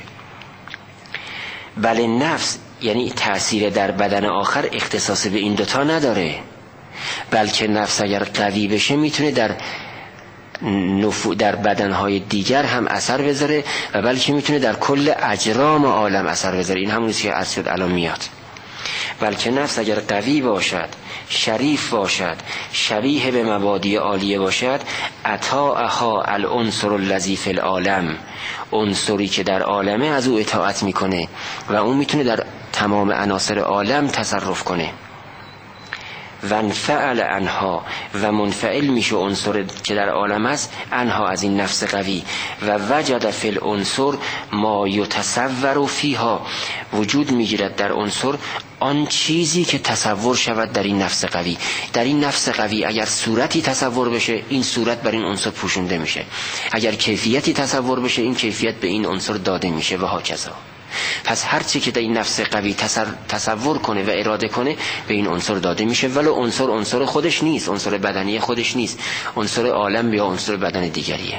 بله نفس یعنی تأثیر در بدن آخر اختصاص به این دوتا نداره، بلکه نفس اگر قوی بشه میتونه در نفو در بدنهای دیگر هم اثر بذاره و بلکه میتونه در کل اجرام عالم اثر بذاره. این همونیست که عرض شد الان میاد. بلکه نفس اگر قوی باشد، شریف باشد، شبیه به مبادی عالیه باشد، اطاعها العنصر الذی فی العالم، عنصری که در عالمه از او اطاعت میکنه و اون میتونه در تمام عناصر عالم تصرف کنه. و انفعل عنها، و منفعل میشه عنصر که در عالم است، عنها از این نفس قوی. و وجد فی العنصر ما یتصور فیها، وجود میگیرد در عنصر آن چیزی که تصور شود در این نفس قوی. در این نفس قوی اگر صورتی تصور بشه، این صورت بر این عنصر پوشونده میشه. اگر کیفیتی تصور بشه، این کیفیت به این عنصر داده میشه و هاکذا. پس هر چی که در این نفس قوی تصور کنه و اراده کنه به این عنصر داده میشه، ولو عنصر عنصر خودش نیست، عنصر بدنی خودش نیست، عنصر عالم یا عنصر بدن دیگریه.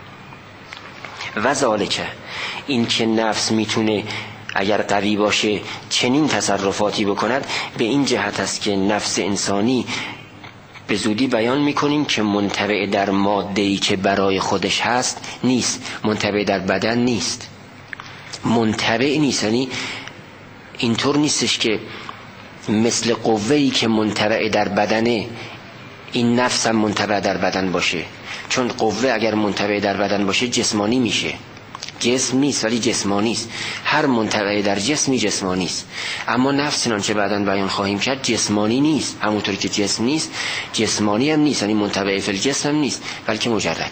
و ذالک، این که نفس میتونه اگر قوی باشه چنین تصرفاتی بکند، به این جهت است که نفس انسانی به زودی بیان میکنیم که منطبع در ماده‌ای که برای خودش هست نیست، منطبع در بدن نیست، منطبع نیست. یعنی اینطور نیستش که مثل قوه‌ای که منطبع در بدنه این نفس هم منطبع در بدن باشه، چون قوه اگر منطبع در بدن باشه جسمانی میشه. جسم نیست ولی جسمانی است. هر منطبع در جسمی جسمانی است. اما نفس چنانچه بعداً بیان خواهیم کرد جسمانی نیست، همونطوری که جسم نیست جسمانی هم نیست، یعنی منطبع فی الجسم هم نیست، بلکه مجرده.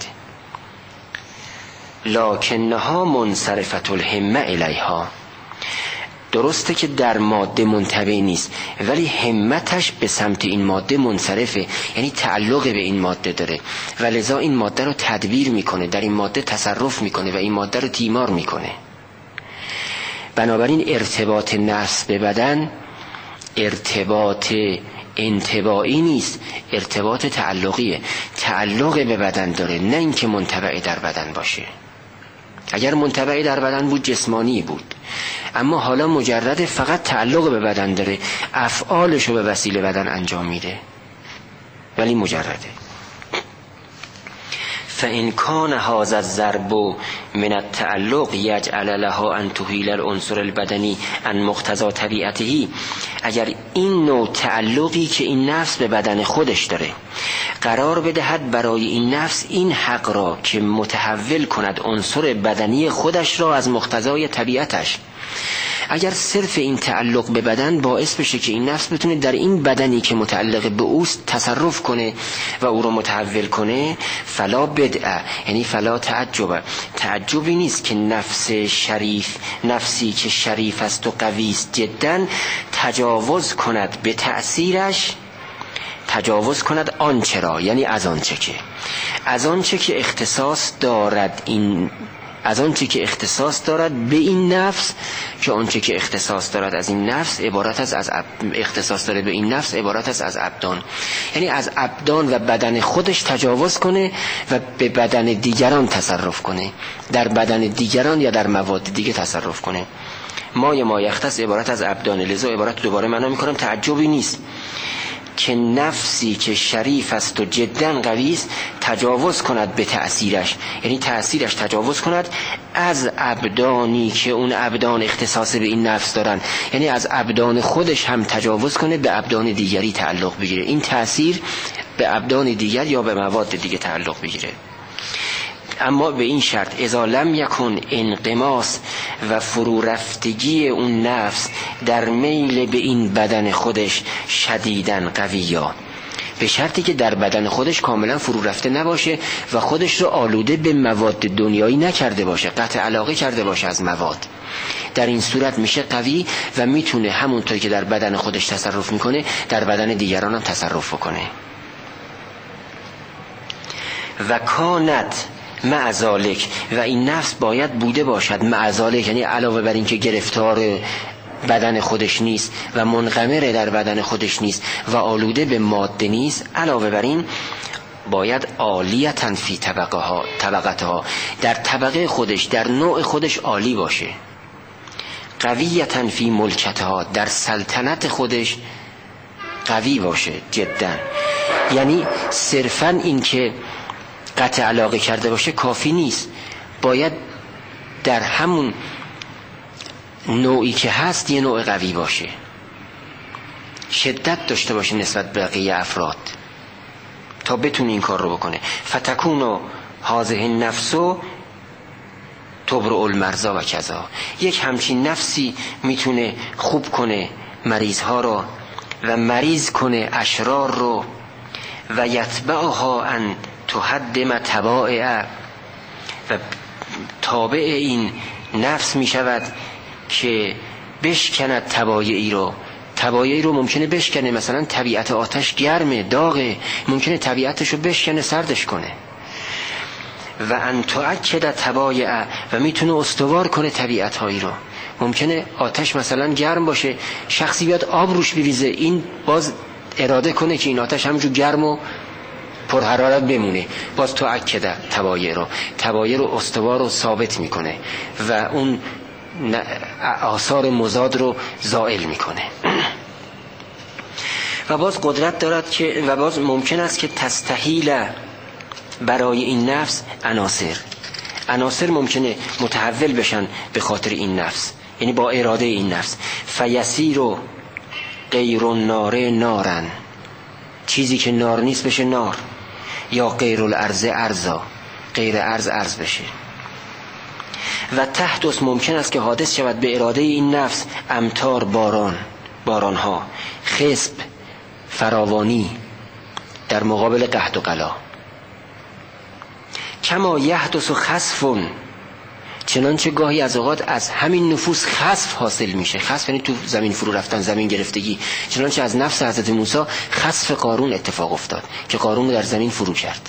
لکنها منصرفة الهمه الیها، درسته که در ماده منطبع نیست ولی همتش به سمت این ماده منصرفه، یعنی تعلق به این ماده داره و لذا این ماده رو تدبیر میکنه، در این ماده تصرف میکنه و این ماده رو تیمار میکنه. بنابراین ارتباط نفس به بدن ارتباط انطباعی نیست، ارتباط تعلقیه. تعلق به بدن داره، نه اینکه منطبع در بدن باشه. اگر منطبع در بدن بود جسمانی بود، اما حالا مجرد فقط تعلق به بدن داره، افعالش رو به وسیله بدن انجام میده ولی مجرده. فإن كان هذا الضرب من التعلق يجعل لها أن تحيل العنصر البدني عن مقتضى طبيعته، اگر این نوع تعلقی که این نفس به بدن خودش داره قرار بدهد برای این نفس این حق را که متحول کند عنصر بدنی خودش را از مقتضای طبیعتش، اگر صرف این تعلق به بدن باعث بشه که این نفس بتونه در این بدنی که متعلق به اوست تصرف کنه و او رو متحول کنه، فلا بدعه، یعنی فلا تعجب، تعجبی نیست که نفس شریف، نفسی که شریف است و قوی است جدا، تجاوز کند به تأثیرش، تجاوز کند آنچه را، یعنی از آنچه که از آنچه که اختصاص دارد این از آنچه که اختصاص دارد به این نفس، که آنچه که اختصاص دارد از این نفس عبارت است از اختصاص داره به این نفس عبارت است از ابدان، یعنی از ابدان و بدن خودش تجاوز کنه و به بدن دیگران تصرف کنه، در بدن دیگران یا در مواد دیگه تصرف کنه. ما ما یختص عبارت از ابدان، لذا عبارت دوباره معنا میکنم تعجبی نیست که نفسی که شریف است و جدا قوی است تجاوز کند به تأثیرش، یعنی تأثیرش تجاوز کند از ابدانی که اون ابدان اختصاص به این نفس دارن، یعنی از ابدان خودش هم تجاوز کنه به ابدان دیگری تعلق بگیره، این تأثیر به ابدان دیگر یا به مواد دیگه تعلق بگیره. اما به این شرط اذا لم یکن انقماس و فرو رفتگی اون نفس در میل به این بدن خودش شدیداً قویا، به شرطی که در بدن خودش کاملا فرو رفته نباشه و خودش رو آلوده به مواد دنیایی نکرده باشه، قطع علاقه کرده باشه از مواد. در این صورت میشه قوی و میتونه همونطور که در بدن خودش تصرف میکنه در بدن دیگران هم تصرف کنه. و کانت مع ذالک، و این نفس باید بوده باشد مع ذالک، یعنی علاوه بر این که گرفتار بدن خودش نیست و منغمر در بدن خودش نیست و آلوده به ماده نیست، علاوه بر این باید عالیتاً فی طبقها طبقتها، در طبقه خودش در نوع خودش عالی باشه، قویتاً فی ملکتها، در سلطنت خودش قوی باشه جدا. یعنی صرفاً این که قطع علاقه کرده باشه کافی نیست، باید در همون نوعی که هست یه نوع قوی باشه. شدت داشته باشه نسبت به بقیه افراد تا بتونه این کار رو بکنه. فتکونو هذه النفس تبرئ المرضى و کذا. یک همچین نفسی میتونه خوب کنه مریض ها رو و مریض کنه اشرار رو. و یتبعها ان تهدم تبائع، و تابع این نفس میشود که بشکند تبایعی رو. تبایعی رو ممکنه بشکنه، مثلا طبیعت آتش گرمه داغه، ممکنه طبیعتش رو بشکنه سردش کنه. و ان تؤکد تبایع، و میتونه استوار کنه طبیعت هایی رو. ممکنه آتش مثلا گرم باشه، شخصی بیاد آب روش بریزه، این باز اراده کنه که این آتش همونجور گرم و پرحرارت بمونه، باز تؤکد تبایع رو، تبایع رو استوار و ثابت میکنه و اون آثار مضاد رو زائل میکنه. و باز قدرت دارد که و باز ممکن است که تستحیل برای این نفس عناصر عناصر ممکنه متحول بشن به خاطر این نفس، یعنی با اراده این نفس. فیسیر و غیر النار نارن، چیزی که نار نیست بشه نار، یا غیر الارض ارضا، غیر ارض ارض بشه. و تحدث ممکن است که حادث شود به اراده این نفس امطار، باران، بارانها، خسب، فراوانی در مقابل قحط و قلا. کما یحدث خسف، چنانچه گاهی از اوقات از همین نفوس خسف حاصل میشه. خسف یعنی تو زمین فرو رفتن، زمین گرفتگی. چنانچه از نفس حضرت موسی خسف قارون اتفاق افتاد که قارون در زمین فرو کرد.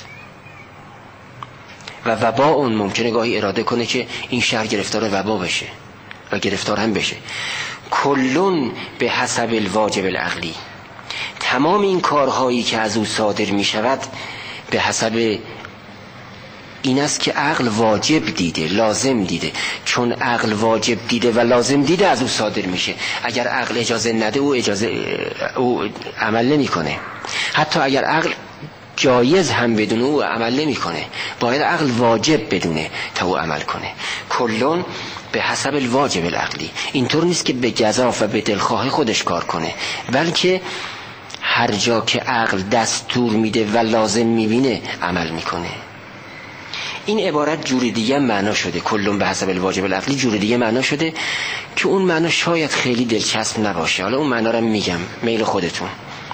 و وبا اون ممکنه گاهی اراده کنه که این شهر گرفتار وبا بشه و گرفتار هم بشه. کلون به حسب الواجب العقلی، تمام این کارهایی که از او صادر می شود به حسب این است که عقل واجب دیده، لازم دیده. چون عقل واجب دیده و لازم دیده از او صادر میشه. اگر عقل اجازه نده او اجازه او عمل نمی کنه. حتی اگر عقل جایز هم بدونه او عمل نمی کنه، باید عقل واجب بدونه تا او عمل کنه. کلون به حسب الواجب العقلی، اینطور نیست که به جزاف و به دلخواه خودش کار کنه، بلکه هر جا که عقل دستور میده و لازم میبینه عمل میکنه. این عبارت جوری دیگه معنا شده، کلون به حسب الواجب العقلی جوری دیگه معنا شده که اون معنا شاید خیلی دلچسب نباشه. حالا اون معنا رو میگم، میل خودتون.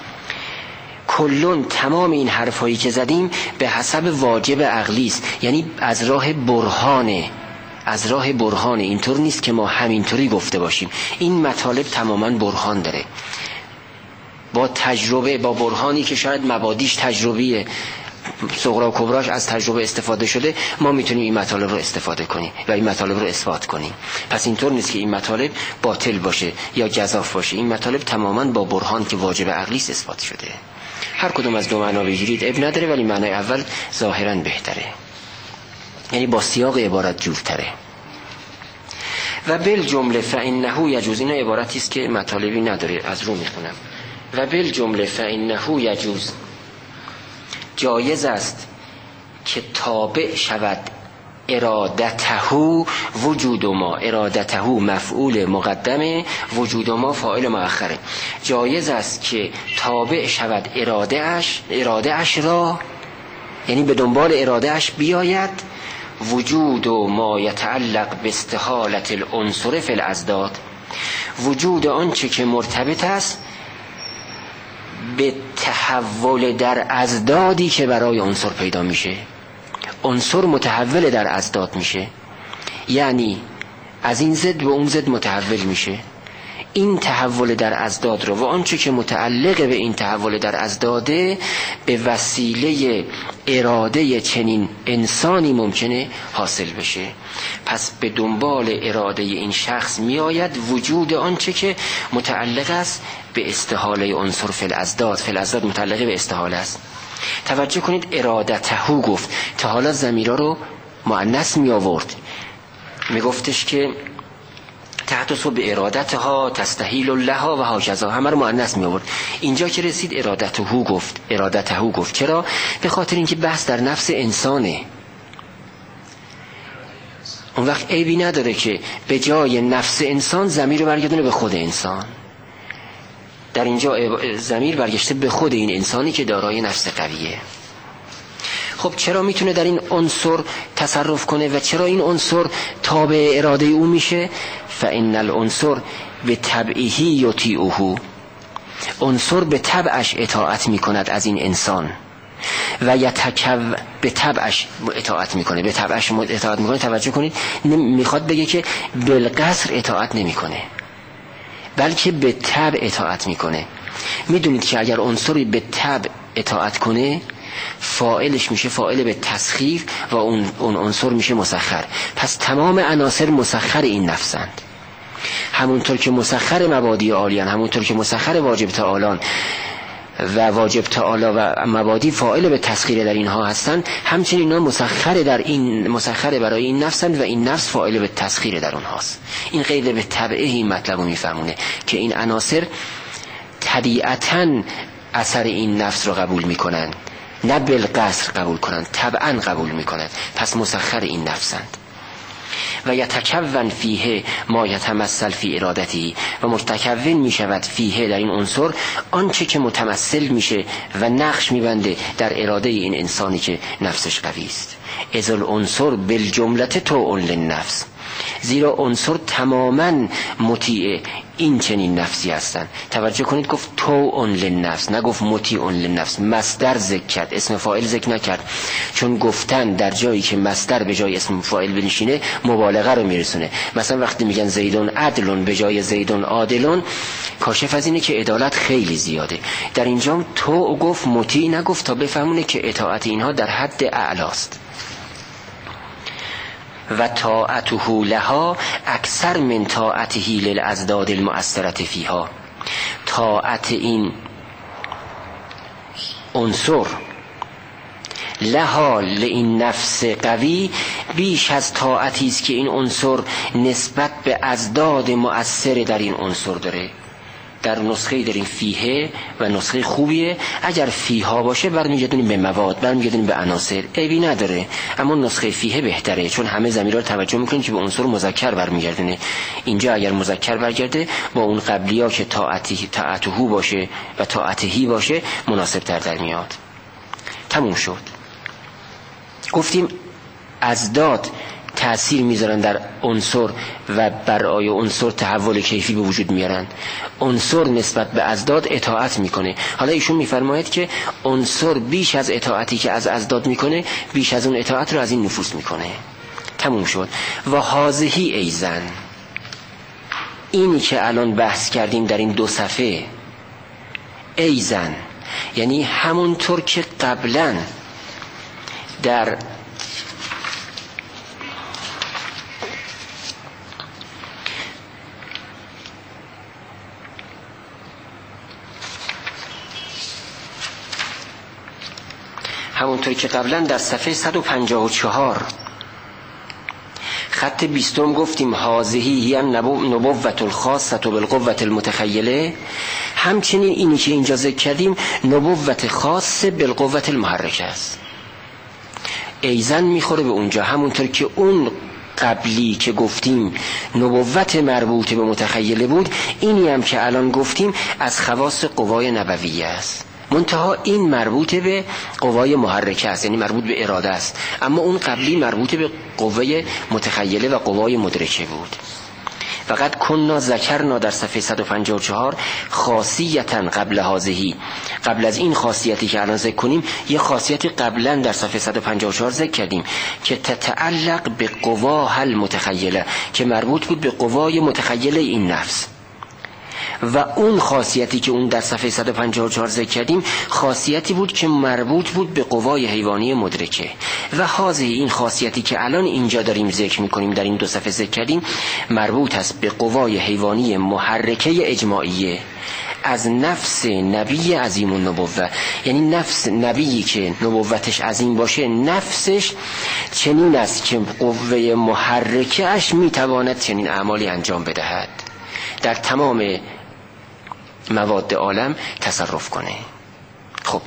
کلون تمام این حرفایی که زدیم به حسب واجب عقلی است، یعنی از راه برهانه، از راه برهانه. اینطور نیست که ما همینطوری گفته باشیم. این مطالب تماما برهان داره، با تجربه، با برهانی که شاید مبادیش تجربیه، صغرا و کبراش از تجربه استفاده شده، ما میتونیم این مطالب رو استفاده کنیم و این مطالب رو اثبات کنیم. پس اینطور نیست که این مطالب باطل باشه یا جزاف باشه. این مطالب تماما با برهان که واجب عقلی است اثبات شده. هر کدوم از دو معنا بگیرید اب نداره، ولی معنای اول ظاهرا بهتره، یعنی با سیاق عبارت جورتره. و بالجمله فانه یجوز، این عبارتی است که مطالبی نداره، از رو میخونم. و بالجمله فانه یجوز، جایز است که تابع شود ارادته وجود ما. ارادته مفعول مقدمه، وجود ما فاعل مؤخره. جایز است که تابع شود اراده اش، اراده اش را، یعنی به دنبال اراده اش بیاید وجود ما یتعلق به استحالت العنصر فی الازداد، وجود آنچه که مرتبط است به تحول در ازدادی که برای عنصر پیدا میشه. عنصر متحول در ازداد میشه، یعنی از این ضد به اون ضد متحول میشه. این تحول در ازداد رو و آنچه که متعلق به این تحول در ازداده به وسیله اراده چنین انسانی ممکنه حاصل بشه. پس به دنبال اراده این شخص میآید وجود آنچه که متعلق است به استحاله عنصر فی الازداد. فی الازداد متعلق به استحاله است. توجه کنید ارادته گفت، تا حالا ضمیرها رو مؤنث می آورد، می گفتش که تحدث به ارادتها، تستحیل لها و هاکذا، همه رو مؤنث می آورد. اینجا که رسید ارادته گفت، ارادته گفت. چرا؟ به خاطر اینکه بحث در نفس انسانه. اون وقت عیبی نداره که به جای نفس انسان ضمیر رو برگردونه به خود انسان. در اینجا ضمیر برگشته به خود این انسانی که دارای نفس قویه. خب چرا میتونه در این عنصر تصرف کنه و چرا این عنصر تابع اراده او میشه؟ فإن العنصر به طبعه یطیعه، عنصر به طبعش اطاعت میکند از این انسان و یتکو، به طبعش اطاعت میکنه، به طبعش اطاعت میکنه. توجه کنید، میخواد بگه که بالقصر اطاعت نمیکنه بلکه به طبع اطاعت میکنه. میدونید که اگر عنصری به طبع اطاعت کنه فاعلش میشه فاعل به تسخیر و اون اون عنصر میشه مسخر. پس تمام عناصر مسخر این نفسند، همونطور که مسخر مبادی عالیان، همونطور که مسخر واجب تعالان و واجب تعالی و مبادی فاعل به تسخیر در اینها هستند، همچنین اینا مسخر در این مسخر برای این نفسند و این نفس فاعل به تسخیر در اونهاست. این غیر به تبعه این مطلب رو میفهمونه که این عناصر طبیعتاً اثر این نفس رو قبول میکنن، نه بالقصر قبول کنن، طبعاً قبول میکنن. پس مسخر این نفسند. و یتکون فیه ما یتمثل فی ارادتی، و متکون می شود فیه در این عنصر آنچه که متمثل میشه و نقش میبنده در اراده این انسانی که نفسش قوی است. اذ العنصر بالجملة طوع للنفس، زیرا عنصر تماما مطیع این چنین نفسی هستن. توجه کنید گفت طوع للنفس، نگفت مطیع للنفس. مصدر ذکر کرد، اسم فاعل ذکر نکرد، چون گفتن در جایی که مصدر به جای اسم فاعل بنشینه مبالغه رو میرسونه. مثلا وقتی میگن زیدون عدلون به جای زیدون عادلون، کاشف از اینه که عدالت خیلی زیاده. در اینجا طوع گفت، مطیع نگفت، تا بفهمونه که اطاعت اینها در حد اعلاست. و طاعته لها اکثر من طاعته للازداد المؤثرة فیها، طاعت این عنصر لها لین نفس قوی بیش از طاعتی است که این عنصر نسبت به ازداد مؤثر در این عنصر داره. در نسخه داریم فیه و نسخه خوبیه. اگر فیها باشه برمیگردونیم به مواد، برمیگردونیم به عناصر، عیبی نداره، اما نسخه فیه بهتره چون همه ضمیرها رو توجه میکنیم که به عنصر مذکر برمیگردونه. اینجا اگر مذکر برگرده با اون قبلی‌ها که طاعتی طاعته باشه و طاعتهی باشه مناسب تر در میاد. تموم شد. گفتیم ازداد تأثیر میذارن در عنصر و برای عنصر تحول کیفی به وجود میارن. عنصر نسبت به ازداد اطاعت میکنه. حالا ایشون میفرماید که عنصر بیش از اطاعتی که از ازداد میکنه، بیش از اون اطاعت رو از این نفوس میکنه. تموم شد. و هازهی ایزن، اینی که الان بحث کردیم در این دو صفحه، ایزن یعنی همونطور که قبلا در همونطور که قبلا در صفحه صد و پنجاه و چهار خط بیستم گفتیم هازهی هی نبوت الخاصة بالقوة المتخیله، همچنین اینی که اینجا ذکر کردیم نبوت خاص بالقوة المحرکه است. ایزن میخوره به اونجا، همونطور که اون قبلی که گفتیم نبوت مربوط به متخیله بود، اینی هم که الان گفتیم از خواص قوای نبویه است. منتها این مربوط به قوای محرکه است، یعنی مربوط به اراده است، اما اون قبلی مربوط به قوای متخیله و قوای مدرکه بود. فقط کنا ذکرنا در صفحه صد و پنجاه و چهار خاصیتا قبل هازهی، قبل از این خاصیتی که الان ذکر کنیم یه خاصیتی قبلا در صفحه صد و پنجاه و چهار ذکر کردیم که تتعلق به قواها المتخیله، که مربوط بود به قوای متخیله این نفس. و اون خاصیتی که اون در صفحه صد و پنجاه و چهار ذکر کردیم خاصیتی بود که مربوط بود به قوای حیوانی مدرکه. و حاضر این خاصیتی که الان اینجا داریم ذکر میکنیم در این دو صفحه ذکر کردیم مربوط است به قوای حیوانی محرکه اجماعیه از نفس نبی عظیم النبوه. یعنی نفس نبیی که نبوتش عظیم باشه نفسش چنین است که قوه محرکه اش میتواند چنین اعمالی انجام بدهد، در تمام مواد عالم تصرف کنه. خب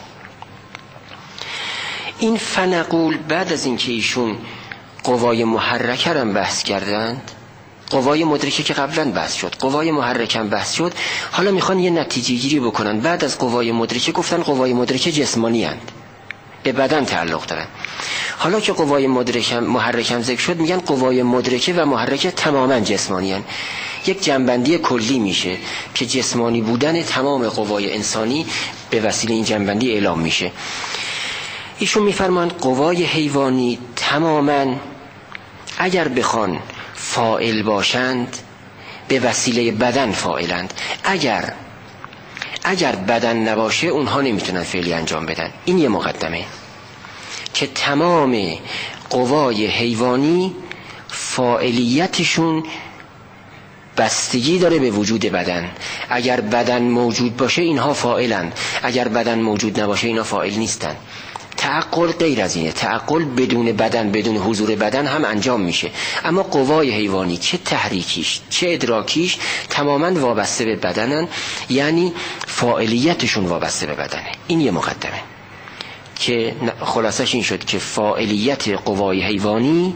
این فنقول بعد از اینکه ایشون قوای محرکه رو بحث کردند، قوای مدرکه که قبلا بحث شد، قوای محرکم بحث شد. حالا میخوان یه نتیجه گیری بکنن. بعد از قوای مدرکه گفتن قوای مدرکه جسمانی اند، به بدن تعلق دارن. حالا که قوای مدرکم محرکم ذکر شد، میگن قوای مدرکه و محرکه تماما جسمانی اند. یک جنبندی کلی میشه که جسمانی بودن تمام قوای انسانی به وسیله این جنبندی اعلام میشه. ایشون میفرمایند قوای حیوانی تماما اگر بخوان فاعل باشند به وسیله بدن فاعلند، اگر اگر بدن نباشه اونها نمیتونن فعلی انجام بدن. این یه مقدمه که تمام قوای حیوانی فاعلیتشون بستگی داره به وجود بدن. اگر بدن موجود باشه اینها فاعلند، اگر بدن موجود نباشه اینها فاعل نیستن. تعقل غیر از اینه، تعقل بدون بدن، بدون حضور بدن هم انجام میشه، اما قوای حیوانی چه تحریکیش چه ادراکیش تماما وابسته به بدنن، یعنی فاعلیتشون وابسته به بدنه. این یه مقدمه که خلاصش این شد که فاعلیت قوای حیوانی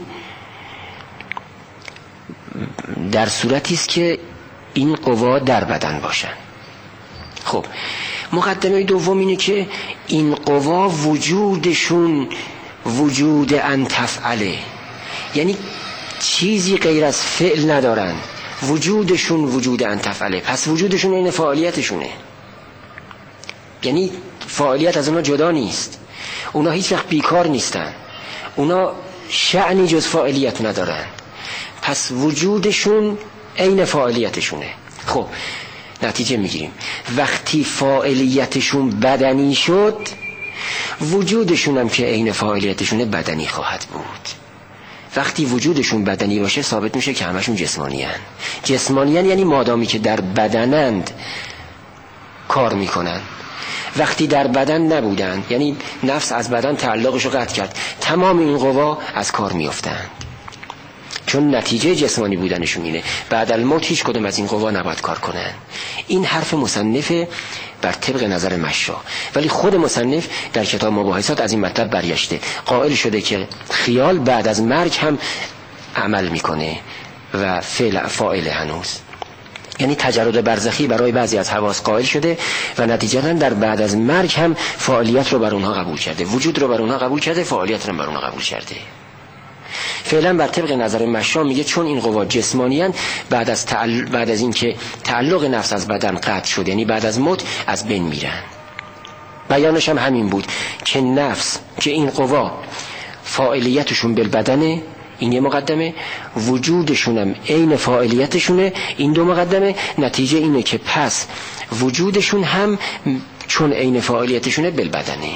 در صورتی است که این قوا در بدن باشن. خب مقدمه دوم اینه که این قوا وجودشون وجود ان تفعله، یعنی چیزی غیر از فعل ندارن، وجودشون وجود ان تفعله. پس وجودشون این فعالیتشونه، یعنی فعالیت از اونا جدا نیست، اونا هیچ وقت بیکار نیستن، اونا شأنی جز فعالیت ندارن. پس وجودشون عین فعالیتشونه. خب نتیجه میگیریم وقتی فاعلیتشون بدنی شد، وجودشون هم که عین فاعلیتشونه بدنی خواهد بود. وقتی وجودشون بدنی باشه ثابت میشه که همشون جسمانی هن. جسمانی هن یعنی مادامی که در بدنند کار میکنن. وقتی در بدن نبودن یعنی نفس از بدن تعلقشو قطع کرد، تمام این قوا از کار میافتن، چون نتیجه جسمانی بودنشون اینه. بعد الموت هیچ کدوم از این قوا نباید کار کنن. این حرف مصنف بر طبق نظر مشا، ولی خود مصنف در کتاب مباحثات از این مطلب برگشته، قائل شده که خیال بعد از مرگ هم عمل میکنه و فعل فاعل هنوز، یعنی تجرد برزخی برای بعضی از حواس قائل شده و نتیجتاً در بعد از مرگ هم فعالیت رو بر اونها قبول کرده، وجود رو بر اونها قبول کرده، فعالیت رو بر اونها قبول کرده. فعلا بر طبق نظر مشا میگه چون این قوا جسمانی هستند، بعد از تعل... بعد از اینکه تعلق نفس از بدن قطع شد، یعنی بعد از موت، از بین میرن. بیانش هم همین بود که نفس که این قوا فاعلیتشون بالبدنه، این یه مقدمه، وجودشون هم عین فاعلیتشونه، این دو مقدمه. نتیجه اینه که پس وجودشون هم چون عین فاعلیتشونه بالبدنه.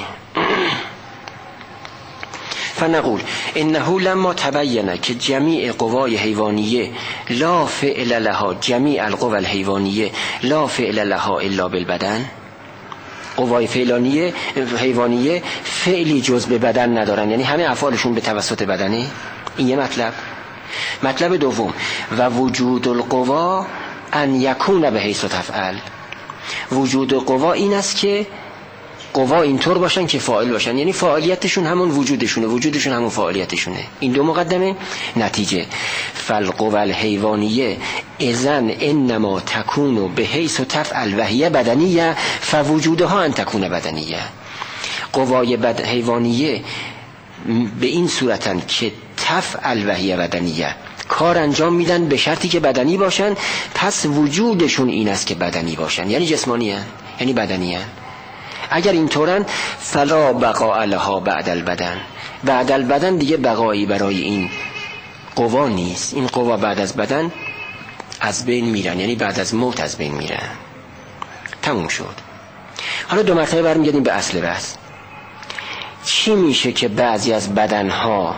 فنقول انه لما تبینه که جمیع قوای حیوانیه لا فعل لها، جمیع القوى الحیوانیه لا فعل لها الا بالبدن، قوای فعلانیه حیوانیه فعلی جز به بدن ندارن، یعنی همه افعالشون به توسط بدنه. این یه مطلب. مطلب دوم و وجود القوا ان یکون به حیث تفعل، وجود قوا این است که قوا اینطور باشن که فاعل باشن، یعنی فاعلیتشون همون وجودشونه، وجودشون همون فاعلیتشونه. این دو مقدمه. نتیجه فالقوا الحیوانیه اذن انما تکون به حیث تفعل و هی بدنیه فوجودها ان تکون بدنیه. قوای بد حیوانیه به این صورتن که تفعل و هی بدنیه، کار انجام میدن به شرطی که بدنی باشن، پس وجودشون این است که بدنی باشن، یعنی جسمانی هن، یعنی بدنی هن. اگر اینطورن فلا بقاء لها بعد البدن، بعد البدن دیگه بقایی برای این قوا نیست. این قوا بعد از بدن از بین میرن، یعنی بعد از موت از بین میرن. تموم شد. حالا دو مرتبه برمیگردیم به اصل بحث. چی میشه که بعضی از بدنها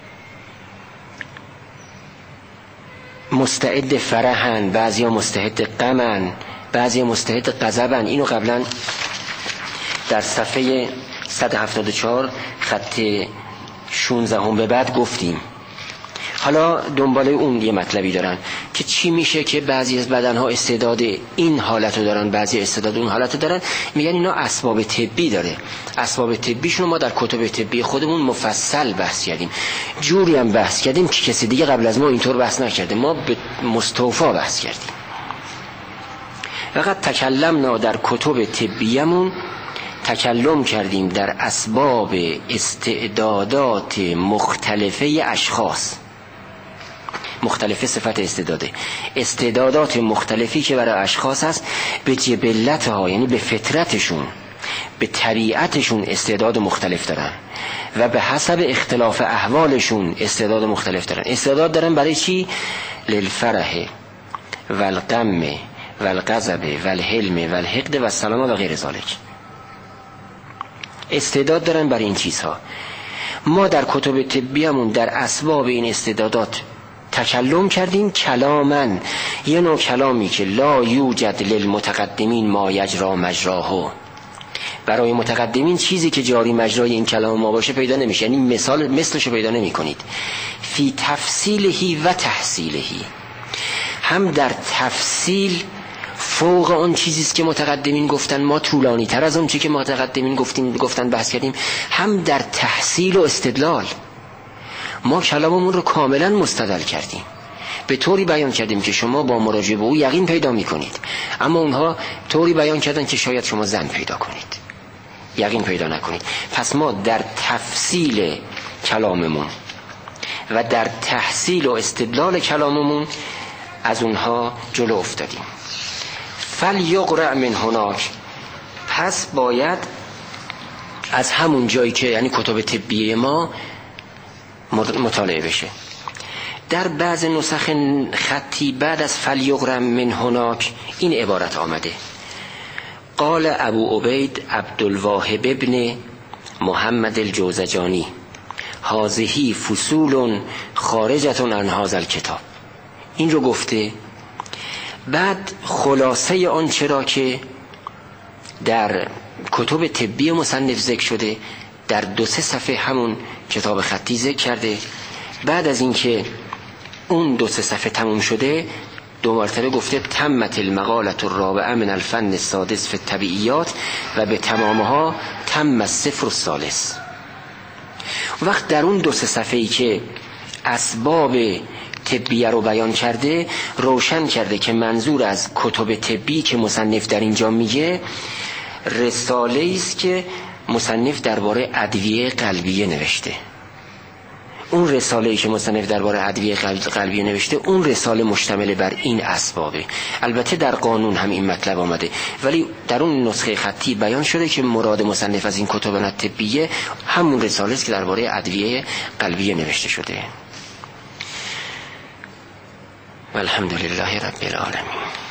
مستعد فرحن، بعضی ها مستعد غمن، بعضی ها مستعد غضبن؟ اینو قبلا در صفحه صد و هفتاد و چهار خط شانزده هم به بعد گفتیم. حالا دنبال اون یه مطلبی دارن که چی میشه که بعضی از بدنها استعداد این حالتو دارن، بعضی استعداد اون حالتو دارن. میگن اینا اسباب طبی داره. اسباب طبیشون ما در کتب طبی خودمون مفصل بحث کردیم، جوری هم بحث کردیم که کسی دیگه قبل از ما اینطور بحث نکرده. ما به مستوفا بحث کردیم. فقط تکلمنا در کتب طبیمون تکلم کردیم در اسباب استعدادات مختلفه اشخاص. مختلف صفت استعداده، استعدادات مختلفی که برای اشخاص هست، به جبلتها یعنی به فطرتشون، به طبیعتشون استعداد مختلف دارن و به حسب اختلاف احوالشون استعداد مختلف دارن. استعداد دارن برای چی؟ للفرح والغم والغضب والحلم والحقد والسلام و غیر ذالک. استعداد دارن برای این چیزها. ما در کتب طبیمون در اسباب این استعدادات تکلم کردیم کلامن، یه نوع کلامی که لا یوجد للمتقدمین ما یجرا مجراهو. برای متقدمین چیزی که جاری مجرای این کلام ما باشه پیدا نمیشه، یعنی مثال مثلشو پیدا نمی کنید. فی تفصیلهی و تحصیلهی، هم در تفصیل فوق اون چیزیست که متقدمین گفتن، ما طولانی تر از اون چیزی که متقدمین گفتیم گفتن بحث کردیم، هم در تحصیل و استدلال ما کلاممون رو کاملا مستدل کردیم، به طوری بیان کردیم که شما با مراجعه به او یقین پیدا میکنید، اما اونها طوری بیان کردن که شاید شما ظن پیدا کنید، یقین پیدا نکنید. پس ما در تفصیل کلاممون و در تحصیل و استدلال کلاممون از اونها جلو افتادیم. فلیقرأ من هناک، پس باید از همون جایی که یعنی کتب طبیه ما مطالعه بشه. در بعض نسخ خطی بعد از فلیقرأ من هناک این عبارت آمده: قال ابو عبید عبدالواهب ابن محمد الجوزجانی هذه فصول خارجة عن هذا الکتاب. این رو گفته، بعد خلاصه آن چرا که در کتب طبی مصنف ذکر شده در دو سه صفحه همون کتاب خطی ذکر کرده. بعد از اینکه اون دو سه صفحه تموم شده دو مرتبه گفته تمت المقالة الرابعه من الفن السادس فی الطبیعیات و به تمامها تم الصفر الثالث. وقت در اون دو سه صفحه‌ای که اسباب طبیه رو بیان کرده روشن کرده که منظور از کتب طبی که مصنف در اینجا میگه رساله است که مصنف درباره ادویه قلبیه نوشته. اون رساله‌ای که مصنف درباره ادویه قلبیه نوشته اون رساله مشتمل بر این اسبابه. البته در قانون هم این مطلب آمده، ولی در اون نسخه خطی بیان شده که مراد مصنف از این کتب طبیه همون رساله است که درباره ادویه قلبیه نوشته شده. والحمد لله رب العالمین.